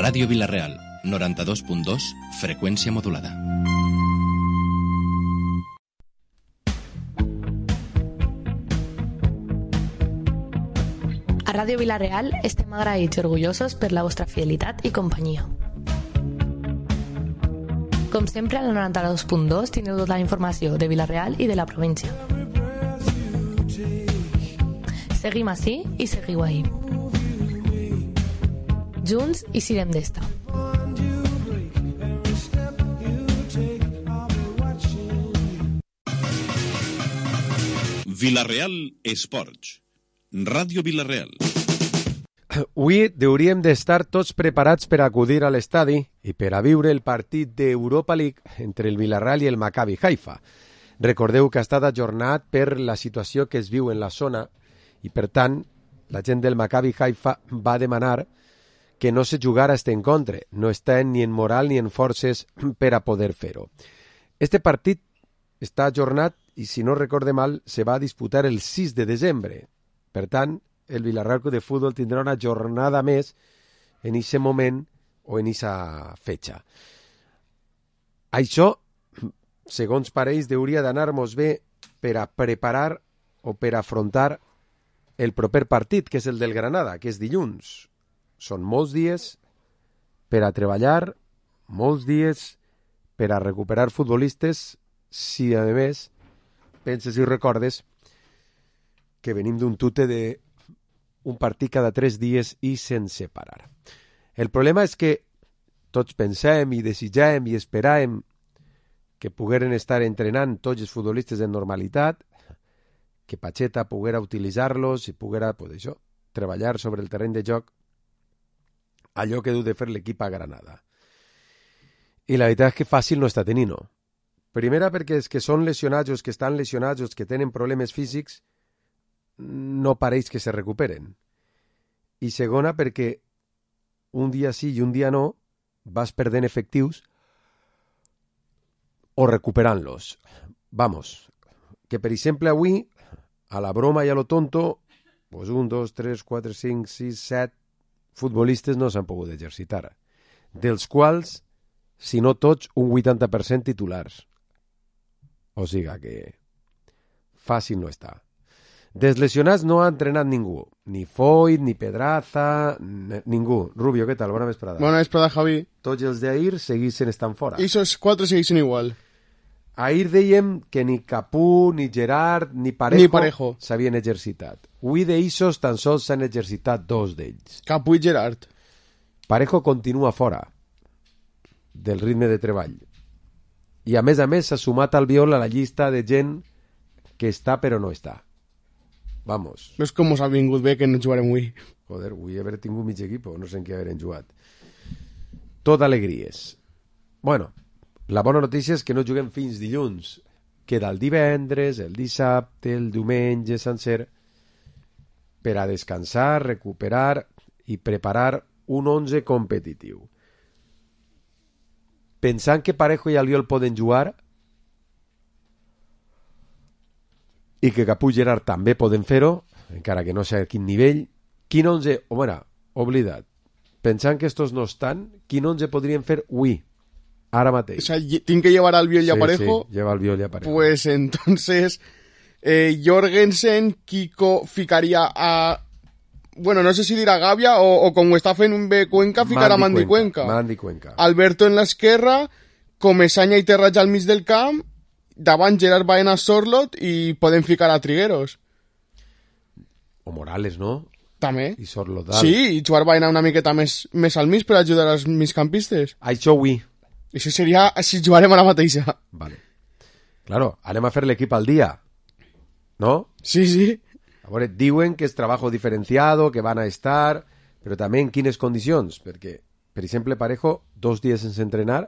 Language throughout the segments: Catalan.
Ràdio Vila-real, 92.2, freqüència modulada. A Ràdio Vila-real estem agraïts i orgullosos per la vostra fidelitat i companyia. Com sempre, al 92.2 tindreu tota la informació de Vila-real i de la província. Seguim ací i seguiu ahí. Junts i sirem d'esta. Vila-real Esports. Ràdio Vila-real. Avui hauríem d'estar tots preparats per acudir a l'estadi i per a viure el partit d'Europa League entre el Vila-real i el Maccabi Haifa. Recordeu que ha estat ajornat per la situació que es viu en la zona i, per tant, la gent del Maccabi Haifa va demanar que no se jugara este encontre. No està ni en moral ni en forces per a poder fer-ho. Este partit està ajornat i, si no recorde mal, se va disputar el 6 de desembre. Per tant, el Vila-real Club de Futbol tindrà una jornada més en aquest moment o en aquesta fetxa. Això, segons pareix, hauria d'anar-nos bé per a preparar o per a afrontar el proper partit, que és el del Granada, que és dilluns. Són molts dies per a treballar, molts dies per a recuperar futbolistes, si a més penses i recordes que venim d'un tute d'un partit cada 3 dies i sense parar. El problema és que tots pensem i desitgem i esperàvem que pogueren estar entrenant tots els futbolistes en normalitat, que Pacheta poguera utilitzar-los i poguera, pues això, treballar sobre el terreny de joc allò que deu de fer l'equip a Granada. I la veritat és que fàcil no està tenint-ho. Primera, perquè els que són lesionats o els que estan lesionats o els que tenen problemes físics no pareix que se recuperen. I segona, perquè un dia sí i un dia no vas perdent efectius o recuperant-los. Vamos, que per exemple avui, a la broma i a lo tonto, pues 1, 2, 3, 4, 5, 6, 7 futbolistes no s'han pogut exercitar, dels quals, si no tots, un 80% titulars. O siga que fàcil no està. Dels lesionats no ha entrenat ningú. Ni Foyt, ni Pedraza, ningú. Rubio, què tal? Bona vesprada. Bona vesprada, Javi. Tots els d'ahir seguissin estant fora. I esos 4 seguissin igual. Ahir dèiem que ni Capú, ni Gerard, ni Parejo s'havien exercitat. Avui d'Issos tan sols s'han exercitat 2 d'ells. Capú i Gerard. Parejo continua fora del ritme de treball. I a més s'ha sumat al Biol a la llista de gent que està però no està. Vamos. No és com us ha vingut bé que no jugarem avui. Joder, avui haver tingut mig equip, no sé en què haver jugat. Tot alegries. Bueno, la bona notícia és que no juguem fins dilluns. Queda el divendres, el dissabte, el diumenge sencer per a descansar, recuperar i preparar un 11 competitiu. Pensant que Parejo i Albiol poden jugar i que Capú i Gerard també poden fer-ho, encara que no sé a quin nivell, quin 11, oblidat, pensant que estos no estan, quin 11 podrien fer avui, ara mateix? O sea, ¿tinc que llevar al Biol y a Parejo? Sí, lleva al Biol y a Parejo. Pues entonces, Jorgensen, Kiko ficaria a... Bueno, no sé si dirà Gavia o com ho està fent Cuenca, ficarà Mandi Cuenca. Mandi Cuenca. Alberto en l'esquerra, Comesaña i Terratge al mig del camp, davant Gerard Baena, Sorlot i podem ficar a Trigueros. O Morales, no? També. I Sorlot. Sí, i jugar Baena una miqueta més al mig per ajudar als migcampistes. Això avui. Això seria si jugarem a la mateixa. Vale. Claro, anem a fer l'equip al dia. ¿No? Sí, sí. A veure, diuen que és treball diferenciado, que van a estar, però també en quines condicions? Perquè, per exemple, Parejo, 2 dies sense entrenar,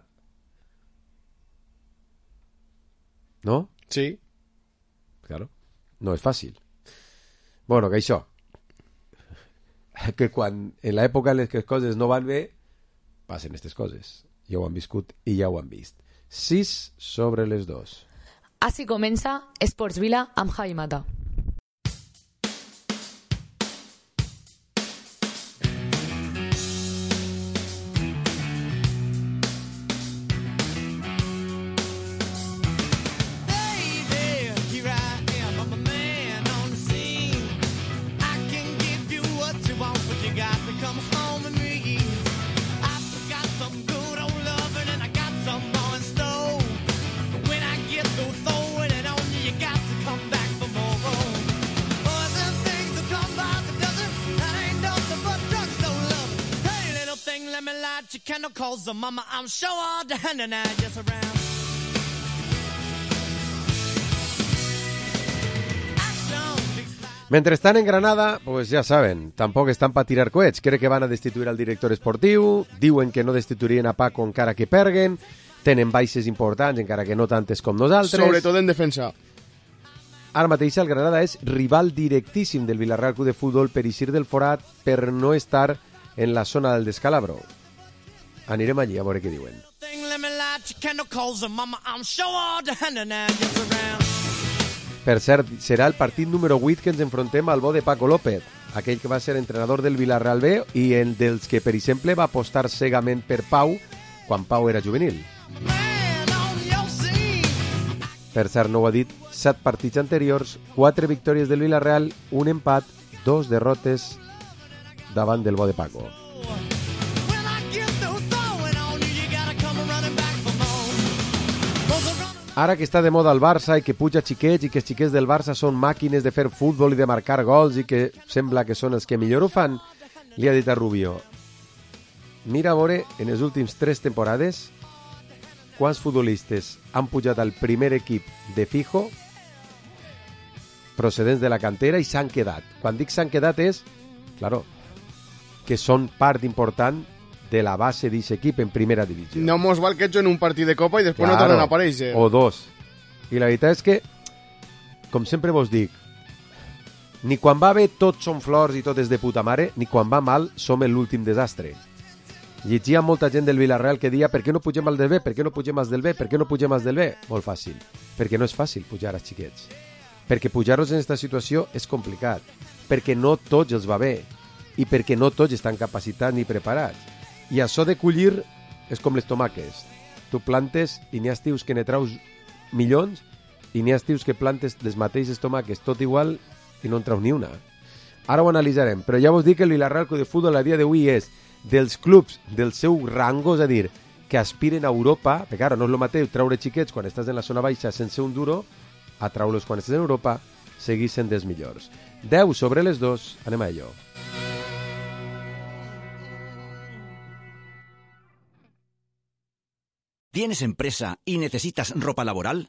¿no? Sí. Claro, no és fàcil. Bueno, que això, que quan en l'època en les que les coses no van bé, passen aquestes coses. Ja ho han viscut i ja ho han vist. 6/2. Així comença Esports Vila amb Javi Mata. Mentre estan en Granada, pues ja saben, tampoc estan per tirar coets. Crec que van a destituir al director esportiu, diuen que no destituirien a Paco encara que perguen, tenen baixes importants, encara que no tantes com nosaltres. Sobretot en defensa. Ara mateix el Granada és rival directíssim del Villarreal Club de Futbol per eixir del forat, per no estar en la zona del descalabro. Anirem allí a veure què diuen. Per cert, serà el partit número 8 que ens enfrontem al bo de Paco López, aquell que va ser entrenador del Villarreal B i el dels que, per exemple, va apostar cegament per Pau quan Pau era juvenil. Per cert, no ho ha dit, 7 partits anteriors, 4 victòries del Villarreal, un empat, 2 derrotes davant del bo de Paco. Ara que està de moda el Barça i que puja xiquets i que els xiquets del Barça són màquines de fer futbol i de marcar gols i que sembla que són els que millor ho fan, li ha dit a Rubio: mira a veure en les últims 3 temporades quants futbolistes han pujat al primer equip de fijo procedents de la cantera i s'han quedat. Quan dic s'han quedat és, claro, que són part important de la base d'aquest equip en primera divisió. No mos val que en un partit de Copa i després no tornen a aparèixer. O 2. I la veritat és que, com sempre vos dic, ni quan va bé tots són flors i tot és de puta mare, ni quan va mal som l'últim desastre. Llegia molta gent del Villarreal que deia: per què no pugem al del B? Per què no pugem als del B? Per què no pugem als del B? Molt fàcil. Perquè no és fàcil pujar als xiquets. Perquè pujar-los en aquesta situació és complicat. Perquè no tots els va bé. I perquè no tots estan capacitats ni preparats. I això de collir és com les tomàques. Tu plantes i n'hi ha estius que ne traus milions i n'hi ha estius que plantes les mateixes tomàques tot igual i no en traus ni una. Ara ho analitzarem, però ja vos dic que el Villarreal Club de Futbol a dia d'avui és dels clubs del seu rango, és a dir, que aspiren a Europa, perquè ara no és el mateix traure xiquets quan estàs en la zona baixa sense un duro, a traure-los quan estàs en Europa, seguir sent dels millors. 10 sobre les 2, anem a ello. ¿Tienes empresa y necesitas ropa laboral?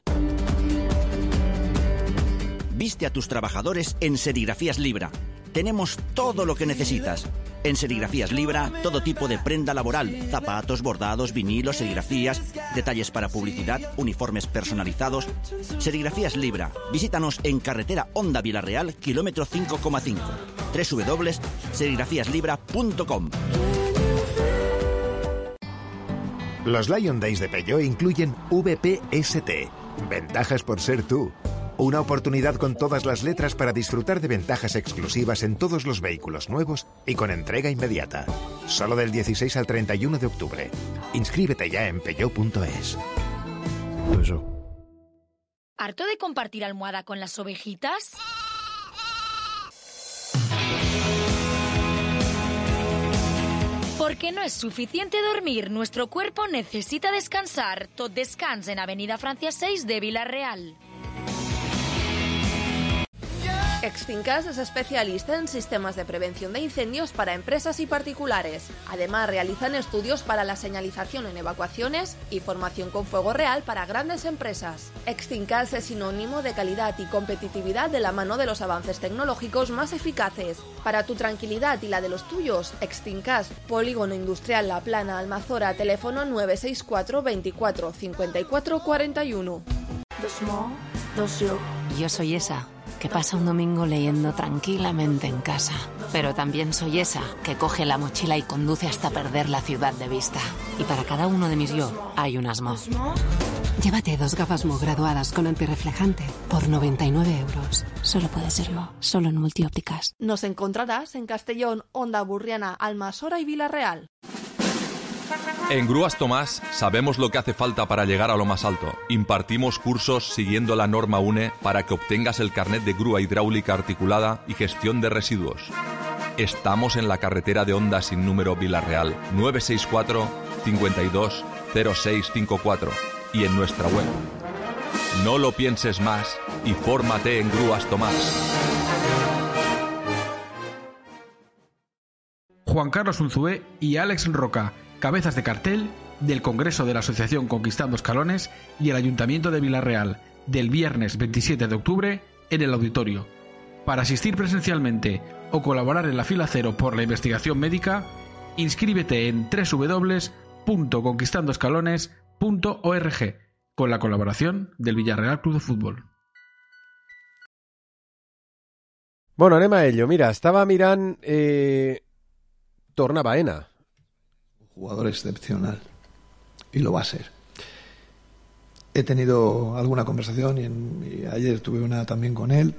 Viste a tus trabajadores en Serigrafías Libra. Tenemos todo lo que necesitas. En Serigrafías Libra, todo tipo de prenda laboral, zapatos, bordados, vinilos, serigrafías, detalles para publicidad, uniformes personalizados. Serigrafías Libra. Visítanos en carretera Honda Villarreal, kilómetro 5,5. www.serigrafíaslibra.com. Los Lion Days de Peugeot incluyen VPST, ventajas por ser tú. Una oportunidad con todas las letras para disfrutar de ventajas exclusivas en todos los vehículos nuevos y con entrega inmediata. Solo del 16 al 31 de octubre. Inscríbete ya en peugeot.es. ¿Harto de compartir almohada con las ovejitas? Porque no es suficiente dormir, nuestro cuerpo necesita descansar. Tot Descans en Avenida Francia 6 de Villarreal. Extinkas es especialista en sistemas de prevención de incendios para empresas y particulares. Además, realizan estudios para la señalización en evacuaciones y formación con fuego real para grandes empresas. Extinkas es sinónimo de calidad y competitividad de la mano de los avances tecnológicos más eficaces. Para tu tranquilidad y la de los tuyos, Extinkas, Polígono Industrial La Plana, Almazora, teléfono 964 24 54 41. Yo soy esa que pasa un domingo leyendo tranquilamente en casa. Pero también soy esa que coge la mochila y conduce hasta perder la ciudad de vista. Y para cada uno de mis yo hay un Asmo. Llévate 2 gafas Mo graduadas con antirreflejante por 99 euros. Solo puede ser Mo, solo en Multiópticas. Nos encontrarás en Castellón, Honda Burriana, Almasora y Villarreal. En Grúas Tomás sabemos lo que hace falta para llegar a lo más alto. Impartimos cursos siguiendo la norma UNE para que obtengas el carnet de grúa hidráulica articulada y gestión de residuos. Estamos en la carretera de Honda sin número Villarreal, 964 52 0654 y en nuestra web. No lo pienses más y fórmate en Grúas Tomás. Juan Carlos Unzué y Alex Roca, cabezas de cartel del Congreso de la Asociación Conquistando Escalones y el Ayuntamiento de Vila-real, del viernes 27 de octubre en el auditorio. Para asistir presencialmente o colaborar en la fila cero por la investigación médica, inscríbete en www.conquistandoescalones.org con la colaboración del Villarreal Club de Fútbol. Bueno, anem a ello. Mira, estaba mirant... Torna Baena. Un jugador excepcional. Y lo va a ser. He tenido alguna conversación y ayer tuve una también con él.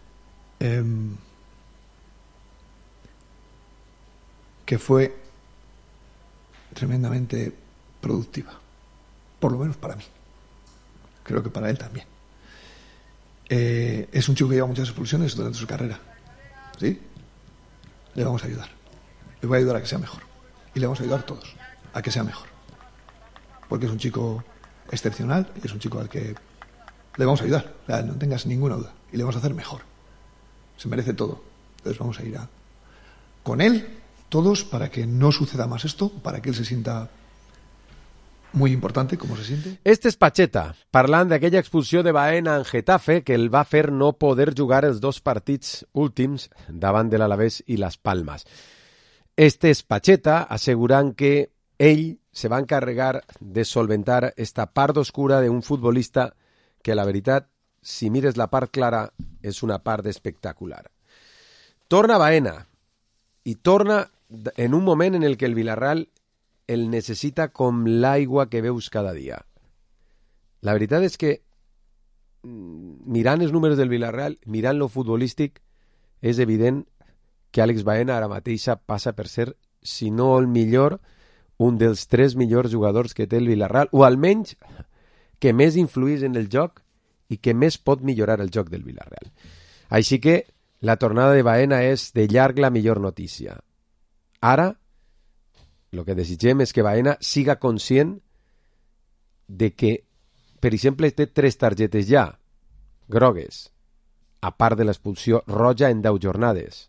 Que fue tremendamente productiva. Por lo menos para mí. Creo que para él también. Es un chico que lleva muchas expulsiones durante su carrera. ¿Sí? Le vamos a ayudar. Le voy a ayudar a que sea mejor. Y le vamos a ayudar todos a que sea mejor. Porque es un chico excepcional y es un chico al que le vamos a ayudar. O sea, no tengas ninguna duda. Y le vamos a hacer mejor. Se merece todo. Entonces vamos a ir con él, todos, para que no suceda más esto, para que él se sienta muy importante, com se siente. Este és Pacheta, parlant d'aquella expulsió de Baena en Getafe que el va fer no poder jugar els dos partits últims davant de l'Alavés i les Palmes. Este és Pacheta assegurant que ell se va encarregar de solventar esta part oscura d'un futbolista que, la veritat, si mires la part clara, és una part espectacular. Torna Baena, i torna en un moment en el que el Villarreal el necessita com l'aigua que veus cada dia. La veritat és que, mirant els números del Villarreal, mirant lo futbolístic, és evident que Àlex Baena ara mateixa passa per ser, si no el millor, un dels 3 millors jugadors que té el Villarreal, o almenys que més influís en el joc i que més pot millorar el joc del Villarreal. Així que la tornada de Baena és de llarg la millor notícia. Ara, el que desitgem és que Baena siga conscient de que, per exemple, té 3 targetes ja, grogues, a part de l'expulsió roja en 10 jornades.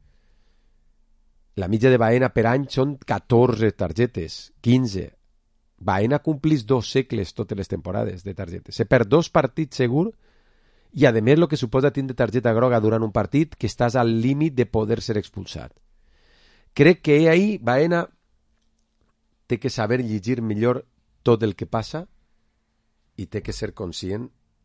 La mitja de Baena per any són 14 targetes, 15. Baena complís 2 segles totes les temporades de targetes. Se perd 2 partits segur i, a més, el que suposa tindre targeta groga durant un partit que estàs al límit de poder ser expulsat. Crec que ahir Baena té que saber llegir millor tot el que passa i té que ser conscient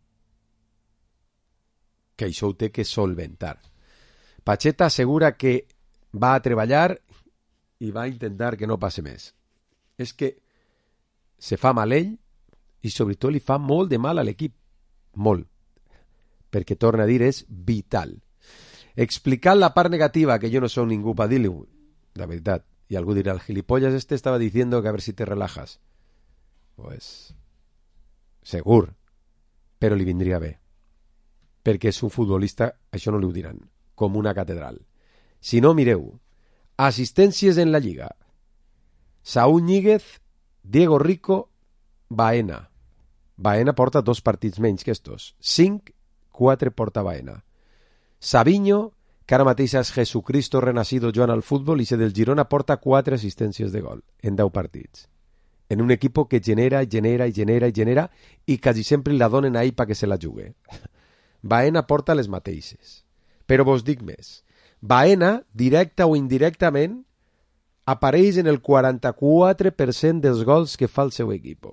que això ho té que solventar. Pacheta assegura que va a treballar i va a intentar que no passi més. És que se fa mal ell i sobretot li fa molt de mal a l'equip. Molt. Perquè, torna a dir, és vital. Explicant la part negativa, que jo no soy ningú per dir-li, la veritat, y algú dirá, el gilipollas este estaba diciendo que a ver si te relajas. Pues, segur, però li vindria bé. Perquè és un futbolista, això no li ho diran, com una catedral. Si no, mireu, assistències en la Lliga. Saúl Ñíguez, Diego Rico, Baena. Baena porta 2 partits menys que estos. 5, 4 porta Baena. Savinho, que ara mateix és Jesucristo renacido jugant al futbol, i se del Girona porta 4 assistències de gol en 10 partits. En un equip que genera i quasi sempre la donen ahí perquè se la jugue. Baena porta les mateixes. Però vos dic més. Baena, directa o indirectament, apareix en el 44% dels gols que fa el seu equip.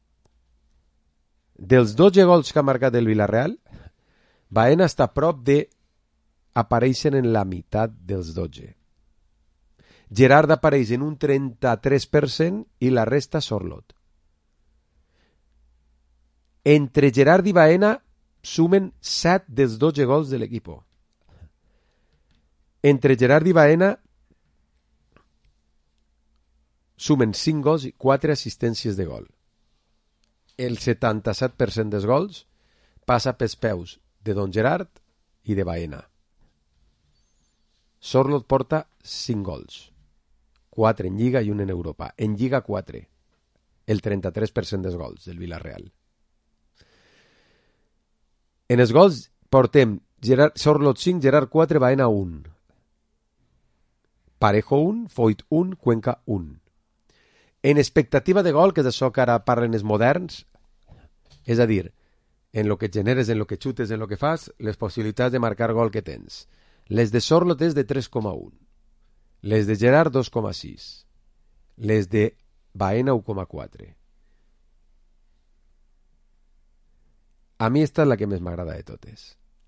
Dels 12 gols que ha marcat el Villarreal, Baena està a prop de apareixen en la meitat dels 12. Gerard apareix en un 33% i la resta Sorlot. Entre Gerard i Baena sumen 7 dels 12 gols de l'equip. Entre Gerard i Baena sumen 5 gols i 4 assistències de gol. El 77% dels gols passa pels peus de Don Gerard i de Baena. Sorlot porta 5 gols. 4 en Lliga i 1 en Europa. En Lliga 4. El 33% dels gols del Villarreal. En els gols portem Sorlot 5, Gerard 4, Baena 1. Parejo 1, Foyt 1, Cuenca 1. En expectativa de gol, que és això que ara parlen els moderns, és a dir, en lo que generes, en lo que xutes, en lo que fas, les possibilitats de marcar gol que tens. Les de Sorlot és de 3,1. Les de Gerard 2,6. Les de Baena 1,4. A mi esta és la que més m'agrada de totes.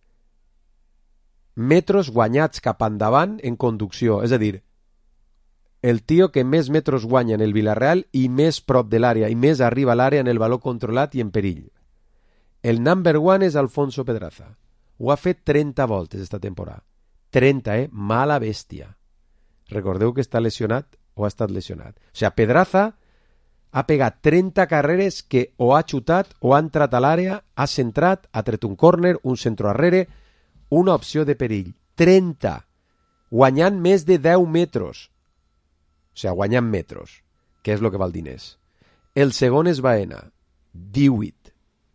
Metros guanyats cap endavant en conducció, és a dir, el tio que més metros guanya en el Villarreal i més prop de l'àrea, i més arriba a l'àrea en el baló controlat i en perill. El number one és Alfonso Pedraza. Ho ha fet 30 voltes esta temporada. 30, Mala bèstia. Recordeu que està lesionat o ha estat lesionat. O sigui, Pedraza ha pegat 30 carreres que o ha xutat o ha entrat a l'àrea, ha centrat, ha tret un córner, un centro arrere, una opció de perill. 30. Guanyant més de 10 metres. O sigui, guanyant metros, que és el que val diners. El segon és Baena, 18.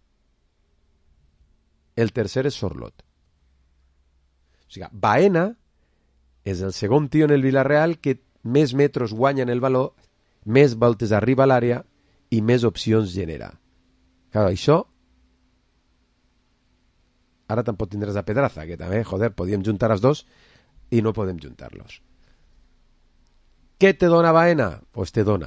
El tercer és Sorlot. O sigui, Baena és el segon tio en el Villarreal que més metros guanya en el valor, més voltes arriba a l'àrea i més opcions genera. Clar, això ara tampoc tindràs a Pedraza, que també, joder, podíem juntar els dos i no podem juntar-los. Què te dona Baena? Pues te dona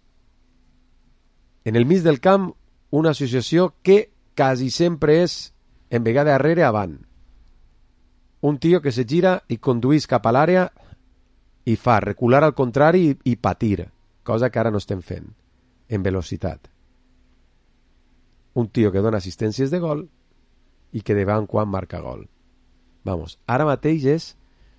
en el mig del camp una associació que quasi sempre és en vegada darrere avant. Un tio que se gira i conduís cap a l'àrea i fa recular al contrari i patir, cosa que ara no estem fent, en velocitat. Un tio que dona assistències de gol i que de vegades en quan marca gol. Vamos, ara mateix és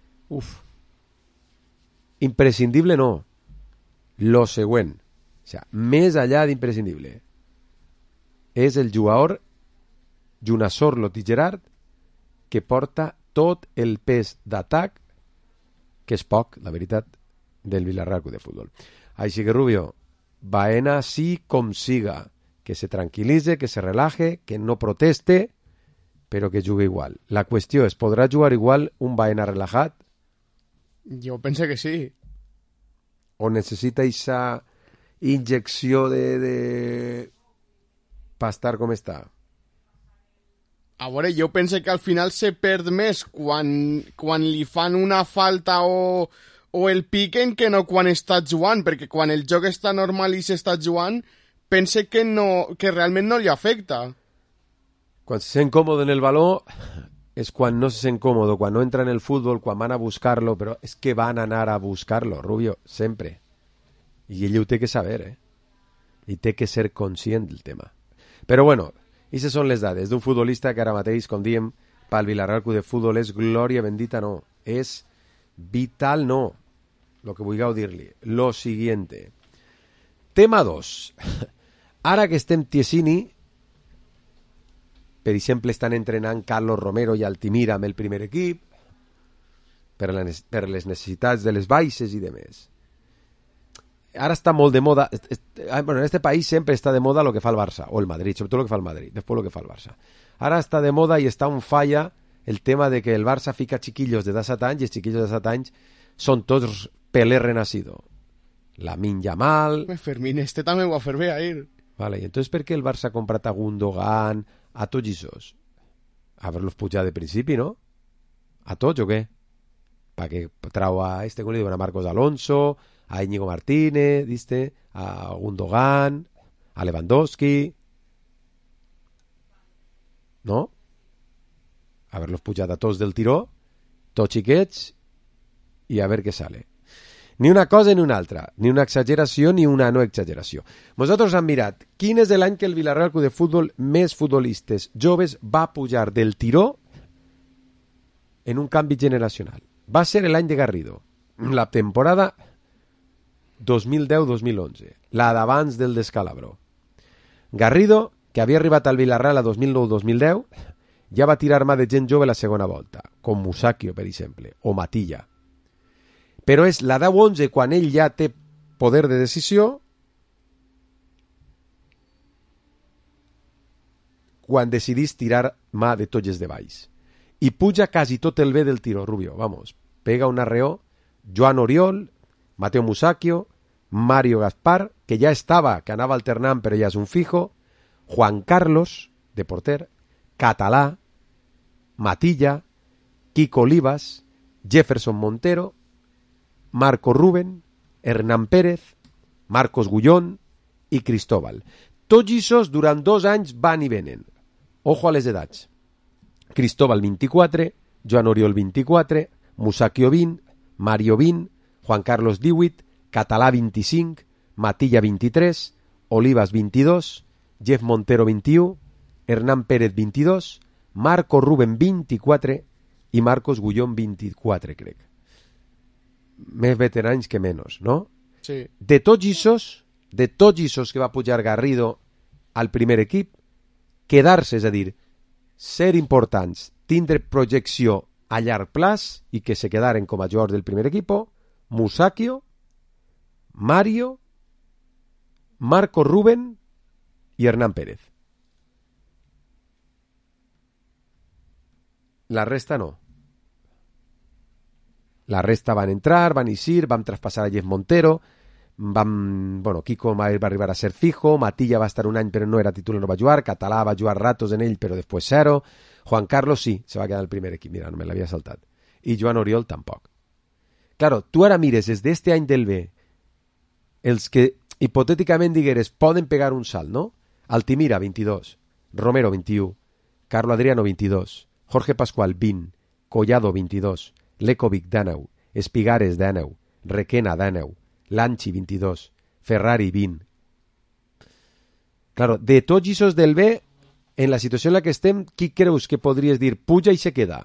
imprescindible no. Lo següent. O sigui, més allà d'imprescindible. És el jugador junt a Sorlot i Gerard que porta tot el pes d'atac, que és poc, la veritat, del Villarreal Club de Futbol. Així que, Rubio, Baena sí com siga. Que se tranquil·litze, que se relaje, que no proteste, però que jugui igual. La qüestió és, podrà jugar igual un Baena relajat? Jo penso que sí. O necessita aquesta injecció de per estar com està? A veure, jo penso que al final se perd més quan li fan una falta o el piquen que no quan està jugant, perquè quan el joc està normal i s'està jugant, pense que realment no li afecta. Quan se sent còmode en el baló és quan no se sent còmode, quan no entra en el futbol, quan van a buscar-lo, però és que van anar a buscar-lo, Rubio, sempre. I ell ho té que saber, i té que ser conscient del tema. Però bueno, aquestes són les dades d'un futbolista que ara mateix, com diem, pel Villarreal Club de Futbol és glòria bendita, no. És vital, no. Lo que vulgueu dir-li. Lo siguiente. Tema 2. Ara que estem tiesini, per exemple, estan entrenant Carlos Romero i Altimira amb el primer equip, per les necessitats de les baixes i demés. Ara està molt de moda, bueno, en este país sempre està de moda lo que fa el Barça, o el Madrid, sobretot lo que fa el Madrid, després lo que fa el Barça. Ara està de moda i està on falla el tema de que el Barça fica chiquillos de 17 anys i els chiquillos de 17 anys són tots Pelé renacido. Lamine Yamal... Fermín, este també ho va fer bé ahir. Vale, i entonces per què el Barça ha comprat a Gundogan, a tots esos? Haver-los pujat de principi, no? A tots o què? Perquè trau a este, com li diuen, a Marcos Alonso, a Íñigo Martínez, ¿viste? A Gundogan, a Lewandowski, ¿no? Haberlos pujat a tots del tiró, tots xiquets, i a veure què sale. Ni una cosa ni una altra, ni una exageració ni una no exageració. Nosaltres hem mirat quin és l'any que el Villarreal Club de Futbol més futbolistes joves va pujar del tiró en un canvi generacional. Va ser l'any de Garrido, la temporada 2010-2011, la d'abans del descalabro. Garrido, que havia arribat al Villarreal a 2009-2010, ja va tirar mà de gent jove la segona volta, com Musacchio, per exemple, o Matilla. Però és la 10-11 quan ell ja té poder de decisió, quan decidís tirar mà de tots els de baix. I puja quasi tot el bé del tiro, Rubio, vamos, pega un arreó Joan Oriol, Mateo Musacchio, Mario Gaspar, que ja estava, que anava alternant però ja és un fijo, Juan Carlos, de porter, Català, Matilla, Kiko Olivas, Jefferson Montero, Marco Rubén, Hernán Pérez, Marcos Gullón i Cristóbal. Tots aquests durant 2 anys van i venen. Ojo a les edats. Cristóbal 24, Joan Oriol 24, Musacchio 20, Mario 20, Juan Carlos 18, Català 25, Matilla 23, Olivas 22, Jeff Montero 21, Hernán Pérez 22, Marco Rubén 24 i Marcos Gullón 24, crec. Més veterans que menys, no? Sí. De tots aquests que va pujar Garrido al primer equip, quedar-se, és a dir, ser importants, tindre projecció a llarg plaç i que se quedaren com a jugadors del primer equip, Musacchio, Mario, Marco Rubén i Hernán Pérez. La resta no. La resta van entrar, van eixir, vam traspassar a Jeff Montero, Kiko va arribar a ser fijo, Matilla va estar un any però no era titular, no va jugar, Català va jugar ratos en ell però després zero, Juan Carlos sí, se va quedar al primer equip, mira, no me l'havia saltat, i Joan Oriol tampoc. Claro, tu ara mires des d'este any del B, els que hipotèticament digueres poden pegar un salt, no? Altimira, 22, Romero, 21, Carlo Adriano, 22, Jorge Pascual, 20, Collado, 22, Lekovic, 19, Espigares, 19, Requena, 19, Lanchi, 22, Ferrari, 20. Claro, de tots aquests del B, en la situació en la que estem, qui creus que podries dir puja i se queda?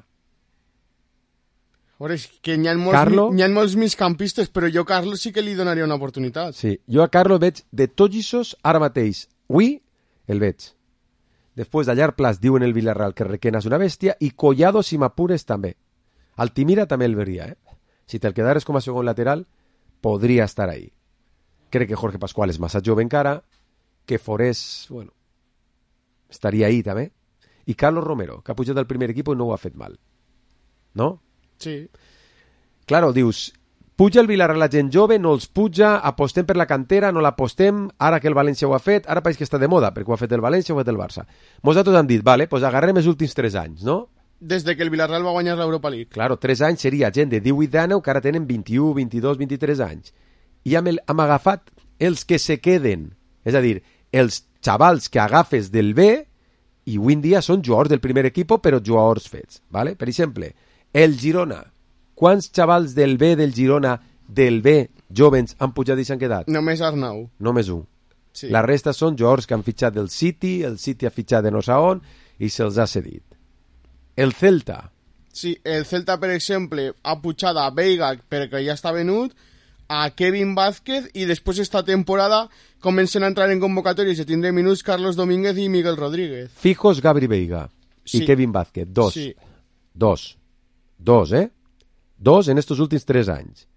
Veure, és que n'hi ha molts migcampistes, però jo a Carlos sí que li donaria una oportunitat. Sí, jo a Carlos veig de tots aquests, ara mateix, avui el veig. Després, a llarg plaç, diuen el Villarreal que Requena és una bèstia, i Collado, si m'apures, també. Altimira també el veria, Si te'l quedares com a segon lateral, podria estar ahí. Crec que Jorge Pascual és massa jove encara, que Forés, bueno, estaria ahí també. I Carlos Romero, que ha pujat al primer equip i no ho ha fet mal. No? Sí. Claro, dius, puja el Villarreal la gent jove, no els puja, apostem per la cantera, no l'apostem, ara que el València ho ha fet, ara pareix que està de moda, perquè ho ha fet el València o ho ha fet el Barça. Nosaltres han dit, vale, pues agarrem els últims 3 anys, no? Des de que el Villarreal va guanyar l'Europa League. Claro, 3 anys seria gent de 18-19 que ara tenen 21, 22, 23 anys. I hem agafat els que se queden. És a dir, els xavals que agafes del B i avui en dia són jugadors del primer equip, però jugadors fets. ¿Vale? Per exemple, el Girona. Quants xavals del B del B jovens han pujat i s'han quedat? Només Arnau. Només un. Sí. La resta són jugadors que han fitxat del City, el City ha fitxat de no sé on i se'ls ha cedit. El Celta. Sí, el Celta, per exemple, ha pujat a Veiga perquè ja està venut, a Kevin Vázquez, i després esta temporada comencen a entrar en convocatòries i tindré minuts Carlos Domínguez i Miguel Rodríguez. Fijos Gabri Veiga i Kevin Vázquez. 2. Sí. 2, ¿eh? 2 en estos últims 3 anys.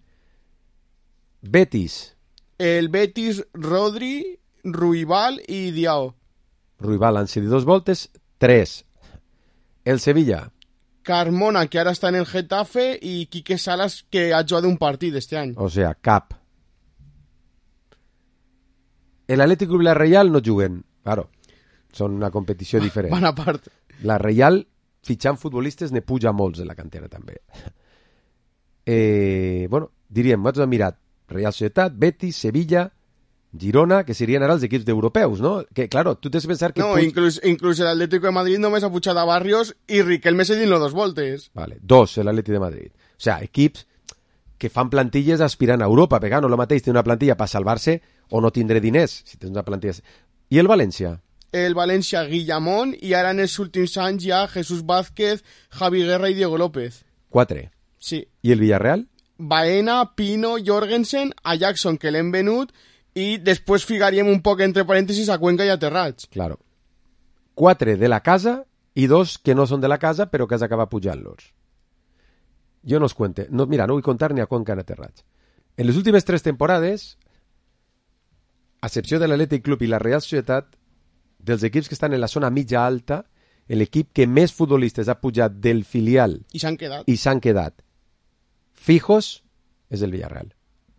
Betis. El Betis, Rodri, Ruibal i Diao. Ruibal han cedit 2 voltes, 3. El Sevilla. Carmona, que ara està en el Getafe, i Quique Salas, que ha jugat un partit este any. O sea, cap. El Atlético i la Reial no juguen. Claro, són una competició diferent. Van a part. La Reial, fitxant futbolistes, ne puja molts de la cantera, també. Bueno, diríem, nosaltres hem mirat Real Societat, Betis, Sevilla, Girona, que serien ara els equips d'europeus, no? Que, claro, tu tens de pensar que... No, inclús l'Atlético de Madrid només ha pujat a Barrios i Riquelme cedint-lo 2 voltes. Vale, 2 l'Atlético de Madrid. O sea, equips que fan plantilles aspirant a Europa, perquè no, el mateix té una plantilla per salvar-se o no tindré diners, si tens una plantilla... I el València? El València, Guillamón, i ara en els últims anys ja Jesús Vázquez, Javi Guerra i Diego López. 4. Sí. I el Villarreal? Baena, Pino, Jorgensen, a Jackson, que l'hem venut, i després ficaríem un poc entre parèntesis a Cuenca i a Terrats. Claro. 4 de la casa i 2 que no són de la casa però que has acabat pujant-los. Jo no els cuente. No, mira, no vull contar ni a Cuenca ni a Terrats. En les últimes 3 temporades, a excepció de l'Atlètic Club i la Real Societat, dels equips que estan en la zona mitja-alta, l'equip que més futbolistes ha pujat del filial i s'han quedat fijos és el Villarreal.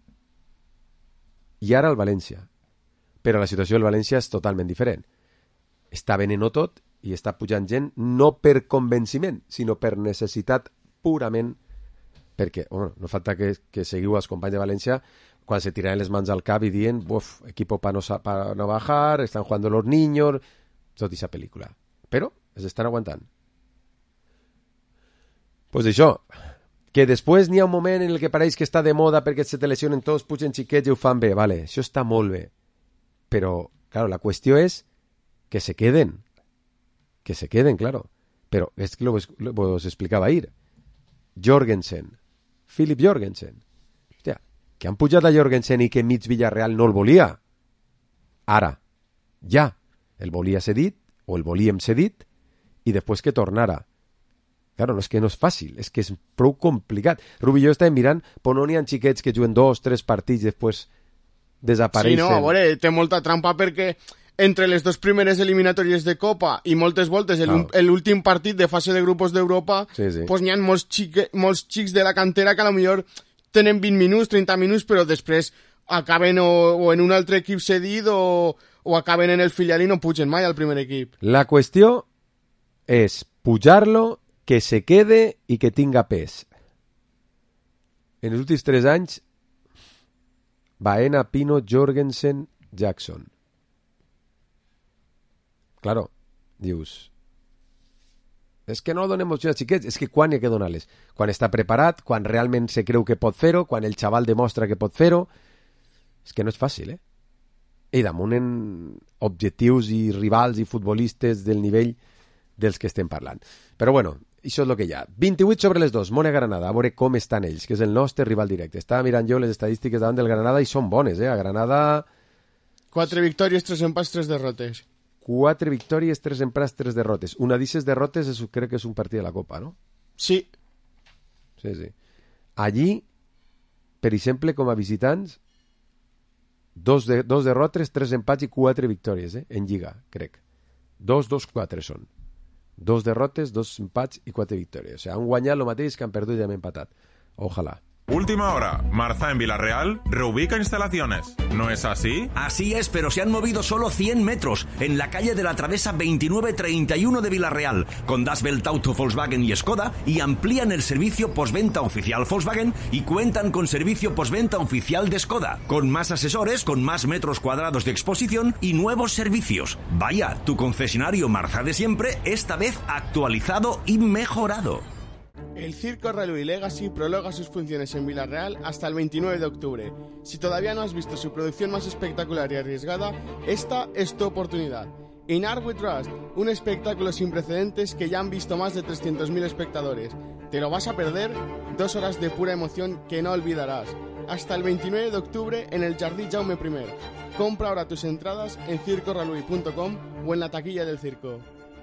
I ara el València. Però la situació del València és totalment diferent. Està venent-ho tot i està pujant gent no per convenciment, sinó per necessitat purament, perquè no falta que seguiu els companys de València quan se tiran les mans al cap i dient equipo para no bajar, están jugando los niños, tot aquesta pel·lícula. Però es estan aguantant. Pues això, que després n'hi ha un moment en el que pareix que està de moda perquè se te lesionen tots, pugen xiquets i ho fan bé, vale, això està molt bé. Però, claro, la qüestió és que se queden, claro. Però és que vos explicava ahir. Jorgensen, Philip Jorgensen. Hòstia, que han pujat a Jorgensen i que mig Villarreal no el volia. Ara, ja, el volia cedit, o el volíem cedit, i després que tornara. Claro, no és que no és fàcil, és que és prou complicat. Rubi i jo estàvem mirant, però no n'hi ha xiquets que juguen 2-3 partits i després desapareixen. Sí, no, a veure, té molta trampa perquè entre les 2 primeres eliminatòries de Copa i moltes voltes l'últim partit de fase de grupos d'Europa, pues n'hi ha molts xics de la cantera que a lo millor tenen 20 minuts, 30 minuts, però després acaben o en un altre equip cedit o acaben en el filial i no pugen mai al primer equip. La qüestió és pujar-lo, que se quede i que tinga pes. En els últims 3 anys, Baena, Pino, Jorgensen, Jackson. Claro, dius, és que no donem opció als xiquets, és que quan hi ha que donar-les? Quan està preparat, quan realment se creu que pot fer-ho, quan el xaval demostra que pot fer-ho, és que no és fàcil, I damunt en objectius i rivals i futbolistes del nivell dels que estem parlant. Però bueno, això és el que hi ha. 28 sobre les 2, Mónia-Granada, a veure com estan ells, que és el nostre rival directe. Estava mirant jo les estadístiques davant del Granada i són bones, A Granada... 4 victòries, 3 empats, 3 derrotes. 4 victòries, 3 empats, 3 derrotes. Una d'aquestes derrotes crec que és un partit de la Copa, no? Sí. Sí. Allí, per exemple, com a visitants, 2 derrotes, 3 empats i 4 victòries, en Lliga, crec. 2-2-4 són. 2 derrotes, 2 empats y 4 victorias. O sea, han guanyat lo mateix que han perdut y han empatat. Ojalá. Última hora. Marza en Villarreal reubica instalaciones. ¿No es así? Así es, pero se han movido solo 100 metros en la calle de la Travesa 2931 de Villarreal, con Das Welt Auto Volkswagen y Skoda, y amplían el servicio postventa oficial Volkswagen y cuentan con servicio postventa oficial de Skoda, con más asesores, con más metros cuadrados de exposición y nuevos servicios. Vaya, tu concesionario Marza de siempre, esta vez actualizado y mejorado. El Circo Ralui Legacy prolonga sus funciones en Villarreal hasta el 29 de octubre. Si todavía no has visto su producción más espectacular y arriesgada, esta es tu oportunidad. In Art We Trust, un espectáculo sin precedentes que ya han visto más de 300.000 espectadores. ¿Te lo vas a perder? 2 horas de pura emoción que no olvidarás. Hasta el 29 de octubre en el Jardí Jaume I. Compra ahora tus entradas en circoralui.com o en la taquilla del circo.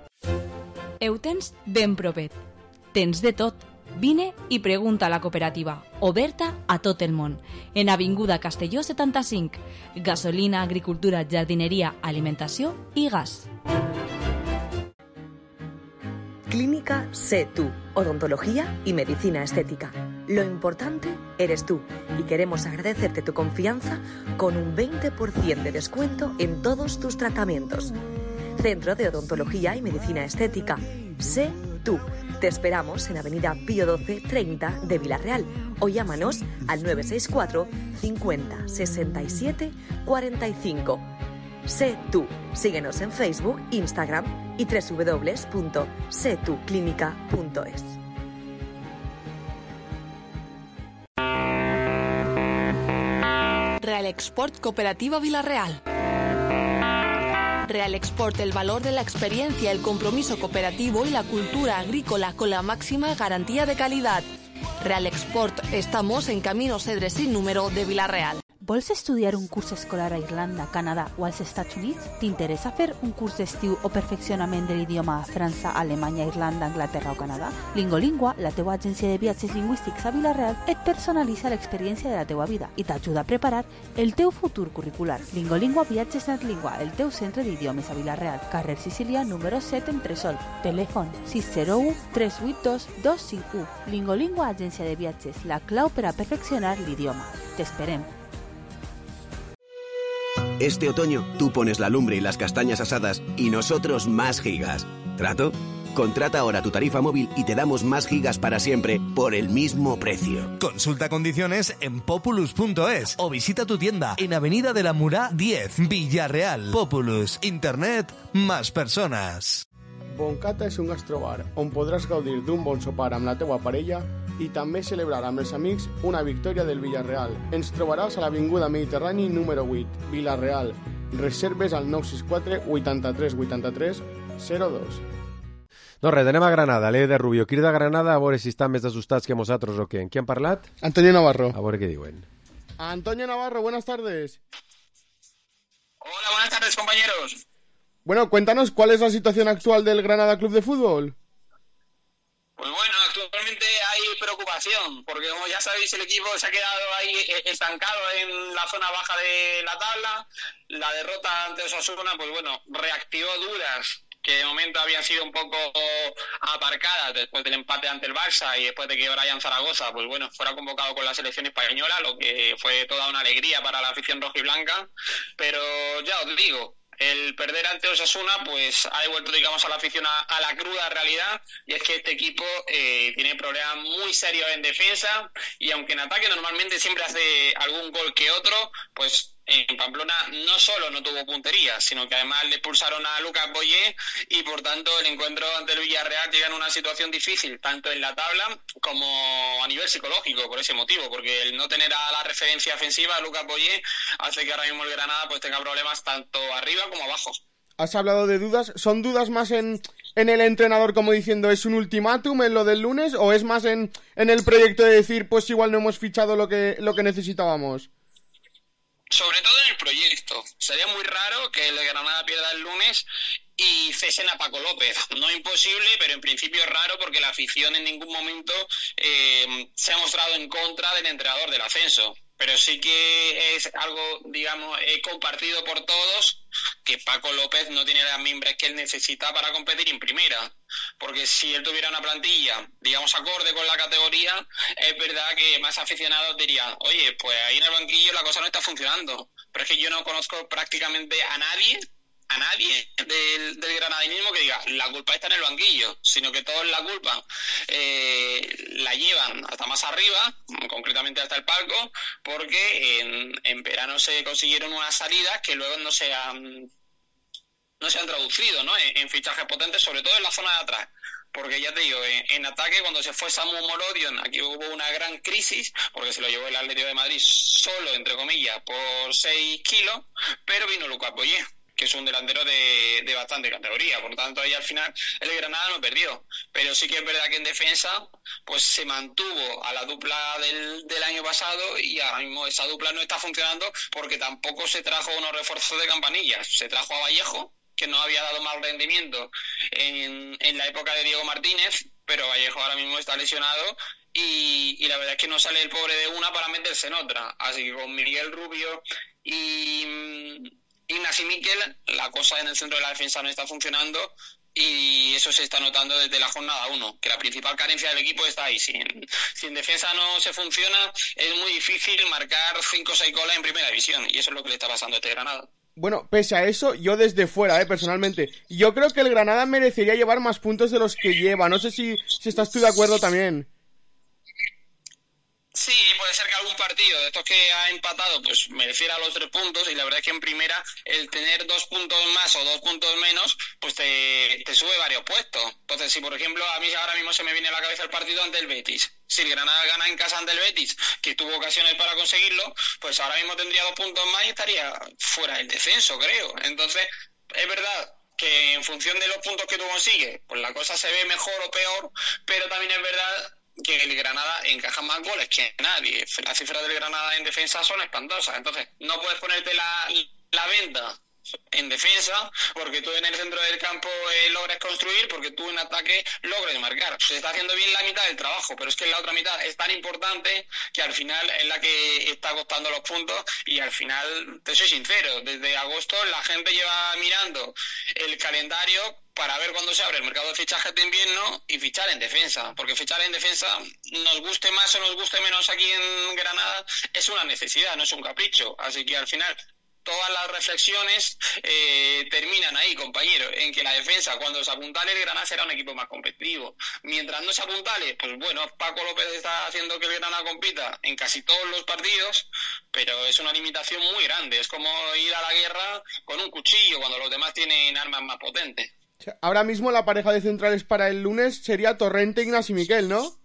Ho tens ben propet. Tens de tot. Vine i pregunta a la cooperativa, oberta a tot el món. En Avinguda Castelló 75. Gasolina, agricultura, jardineria, alimentació i gas. Clínica Sé Tú, odontología y medicina estética. Lo importante eres tú y queremos agradecerte tu confianza con un 20% de descuento en todos tus tratamientos. Centro de Odontología y Medicina Estética. Sé Tú. Te esperamos en Avenida Pío 12 30 de Villarreal o llámanos al 964 50 67 45. Sé Tú. Síguenos en Facebook, Instagram y www.setuclínica.es. Real Export Cooperativa Villarreal. Real Export, el valor de la experiencia, el compromiso cooperativo y la cultura agrícola con la máxima garantía de calidad. Real Export, estamos en Camino Cedre sin número de Villarreal. Vols estudiar un curs escolar a Irlanda, Canadà o als Estats Units? T'interessa fer un curs d'estiu o perfeccionament de l'idioma a França, Alemanya, Irlanda, Anglaterra o Canadà? Lingolingua, la teua agència de viatges lingüístics a Vila-real, et personalitza l'experiència de la teua vida i t'ajuda a preparar el teu futur curricular. Lingolingua Viatges Netlingua, el teu centre d'idiomes a Vila-real, carrer Sicília, número 7 en Tresol. Telèfon 601 382 251. Lingolingua Agència de Viatges, la clau per a perfeccionar l'idioma. T'esperem. Este otoño tú pones la lumbre y las castañas asadas y nosotros más gigas. ¿Trato? Contrata ahora tu tarifa móvil y te damos más gigas para siempre por el mismo precio. Consulta condiciones en populus.es o visita tu tienda en Avenida de la Murá 10, Villarreal. Populus, internet, más personas. Boncata és un gastrobar on podràs gaudir d'un bon sopar amb la teua parella i també celebrar amb els amics una victòria del Villarreal. Ens trobaràs a l'Avinguda Mediterrani número 8, Villarreal. Reserves al 964 83 83 02. No res, anem a Granada, de Rubio. Crida a Granada a veure si estan més assustats que nosaltres o què. En qui han parlat? Antonio Navarro. A veure què diuen. Antonio Navarro, buenas tardes. Hola, buenas tardes, compañeros. Bueno, cuéntanos cuál es la situación actual del Granada Club de Fútbol. Pues bueno, actualmente hay preocupación, porque como ya sabéis el equipo se ha quedado ahí estancado en la zona baja de la tabla. La derrota ante Osasuna, pues bueno, reactivó dudas que de momento habían sido un poco aparcadas después del empate ante el Barça y después de que Brian Zaragoza, pues bueno, fuera convocado con la selección española, lo que fue toda una alegría para la afición rojiblanca. Pero ya os digo, el perder ante Osasuna pues ha devuelto, digamos, a la afición a la cruda realidad, y es que este equipo tiene problemas muy serios en defensa, y aunque en ataque normalmente siempre hace algún gol que otro, pues en Pamplona no solo no tuvo puntería, sino que además le expulsaron a Lucas Boyé, y por tanto el encuentro ante el Villarreal llega en una situación difícil, tanto en la tabla como a nivel psicológico, por ese motivo, porque el no tener a la referencia ofensiva, a Lucas Boyé, hace que ahora mismo el Granada pues tenga problemas tanto arriba como abajo. Has hablado de dudas, ¿son dudas más en el entrenador, como diciendo es un ultimátum en lo del lunes, o es más en el proyecto de decir pues igual no hemos fichado lo que necesitábamos? Sobre todo en el proyecto. Sería muy raro que el Granada pierda el lunes y cesen a Paco López. No imposible, pero en principio es raro, porque la afición en ningún momento se ha mostrado en contra del entrenador del ascenso. Pero sí que es algo, digamos, compartido por todos, que Paco López no tiene las mimbres que él necesita para competir en primera. Porque si él tuviera una plantilla, digamos, acorde con la categoría, es verdad que más aficionados dirían, oye, pues ahí en el banquillo la cosa no está funcionando. Pero es que yo no conozco prácticamente a nadie del granadinismo que diga la culpa está en el banquillo, sino que todos la culpa la llevan hasta más arriba, concretamente hasta el palco, porque en verano se consiguieron unas salidas que luego no se han traducido, ¿no?, en fichajes potentes, sobre todo en la zona de atrás. Porque ya te digo, en ataque, cuando se fue Samu Morodion, aquí hubo una gran crisis, porque se lo llevó el Atlético de Madrid solo, entre comillas, por 6 kilos, pero vino Lucas Boyé, que es un delantero de bastante categoría. Por tanto, ahí al final el Granada no perdió. Pero sí que es verdad que en defensa pues se mantuvo a la dupla del año pasado, y ahora mismo esa dupla no está funcionando, porque tampoco se trajo unos refuerzos de campanillas. Se trajo a Vallejo, que no había dado mal rendimiento en la época de Diego Martínez, pero Vallejo ahora mismo está lesionado, y la verdad es que no sale el pobre de una para meterse en otra. Así que con Miguel Rubio y Ignasi Miquel, la cosa en el centro de la defensa no está funcionando, y eso se está notando desde la jornada 1, que la principal carencia del equipo está ahí. Si en defensa no se funciona, es muy difícil marcar 5 o 6 goles en primera división, y eso es lo que le está pasando a este Granada. Bueno, pese a eso, yo desde fuera, personalmente, yo creo que el Granada merecería llevar más puntos de los que lleva. No sé si estás tú de acuerdo también. Sí, puede ser que algún partido de estos que ha empatado pues mereciera los 3 puntos, y la verdad es que en primera el tener 2 puntos más o 2 puntos menos pues te sube varios puestos. Entonces, si por ejemplo a mí ahora mismo se me viene a la cabeza el partido ante el Betis, si el Granada gana en casa ante el Betis, que tuvo ocasiones para conseguirlo, pues ahora mismo tendría 2 puntos más y estaría fuera del descenso, creo. Entonces, es verdad que en función de los puntos que tú consigues, pues la cosa se ve mejor o peor, pero también es verdad que el Granada encaja más goles que nadie. Las cifras del Granada en defensa son espantosas. Entonces, no puedes ponerte la venta en defensa porque tú en el centro del campo logres construir, porque tú en ataque logres marcar. Se está haciendo bien la mitad del trabajo, pero es que la otra mitad es tan importante que al final es la que está costando los puntos. Y al final, te soy sincero, desde agosto la gente lleva mirando el calendario para ver cuándo se abre el mercado de fichajes de invierno y fichar en defensa, porque fichar en defensa, nos guste más o nos guste menos aquí en Granada, es una necesidad, no es un capricho. Así que al final todas las reflexiones terminan ahí, compañero, en que la defensa, cuando se apuntale, el Granada será un equipo más competitivo. Mientras no se apuntale, pues bueno, Paco López está haciendo que el Granada compita en casi todos los partidos, pero es una limitación muy grande. Es como ir a la guerra con un cuchillo cuando los demás tienen armas más potentes. Ahora mismo la pareja de centrales para el lunes sería Torrente, Ignasi Miquel, ¿no?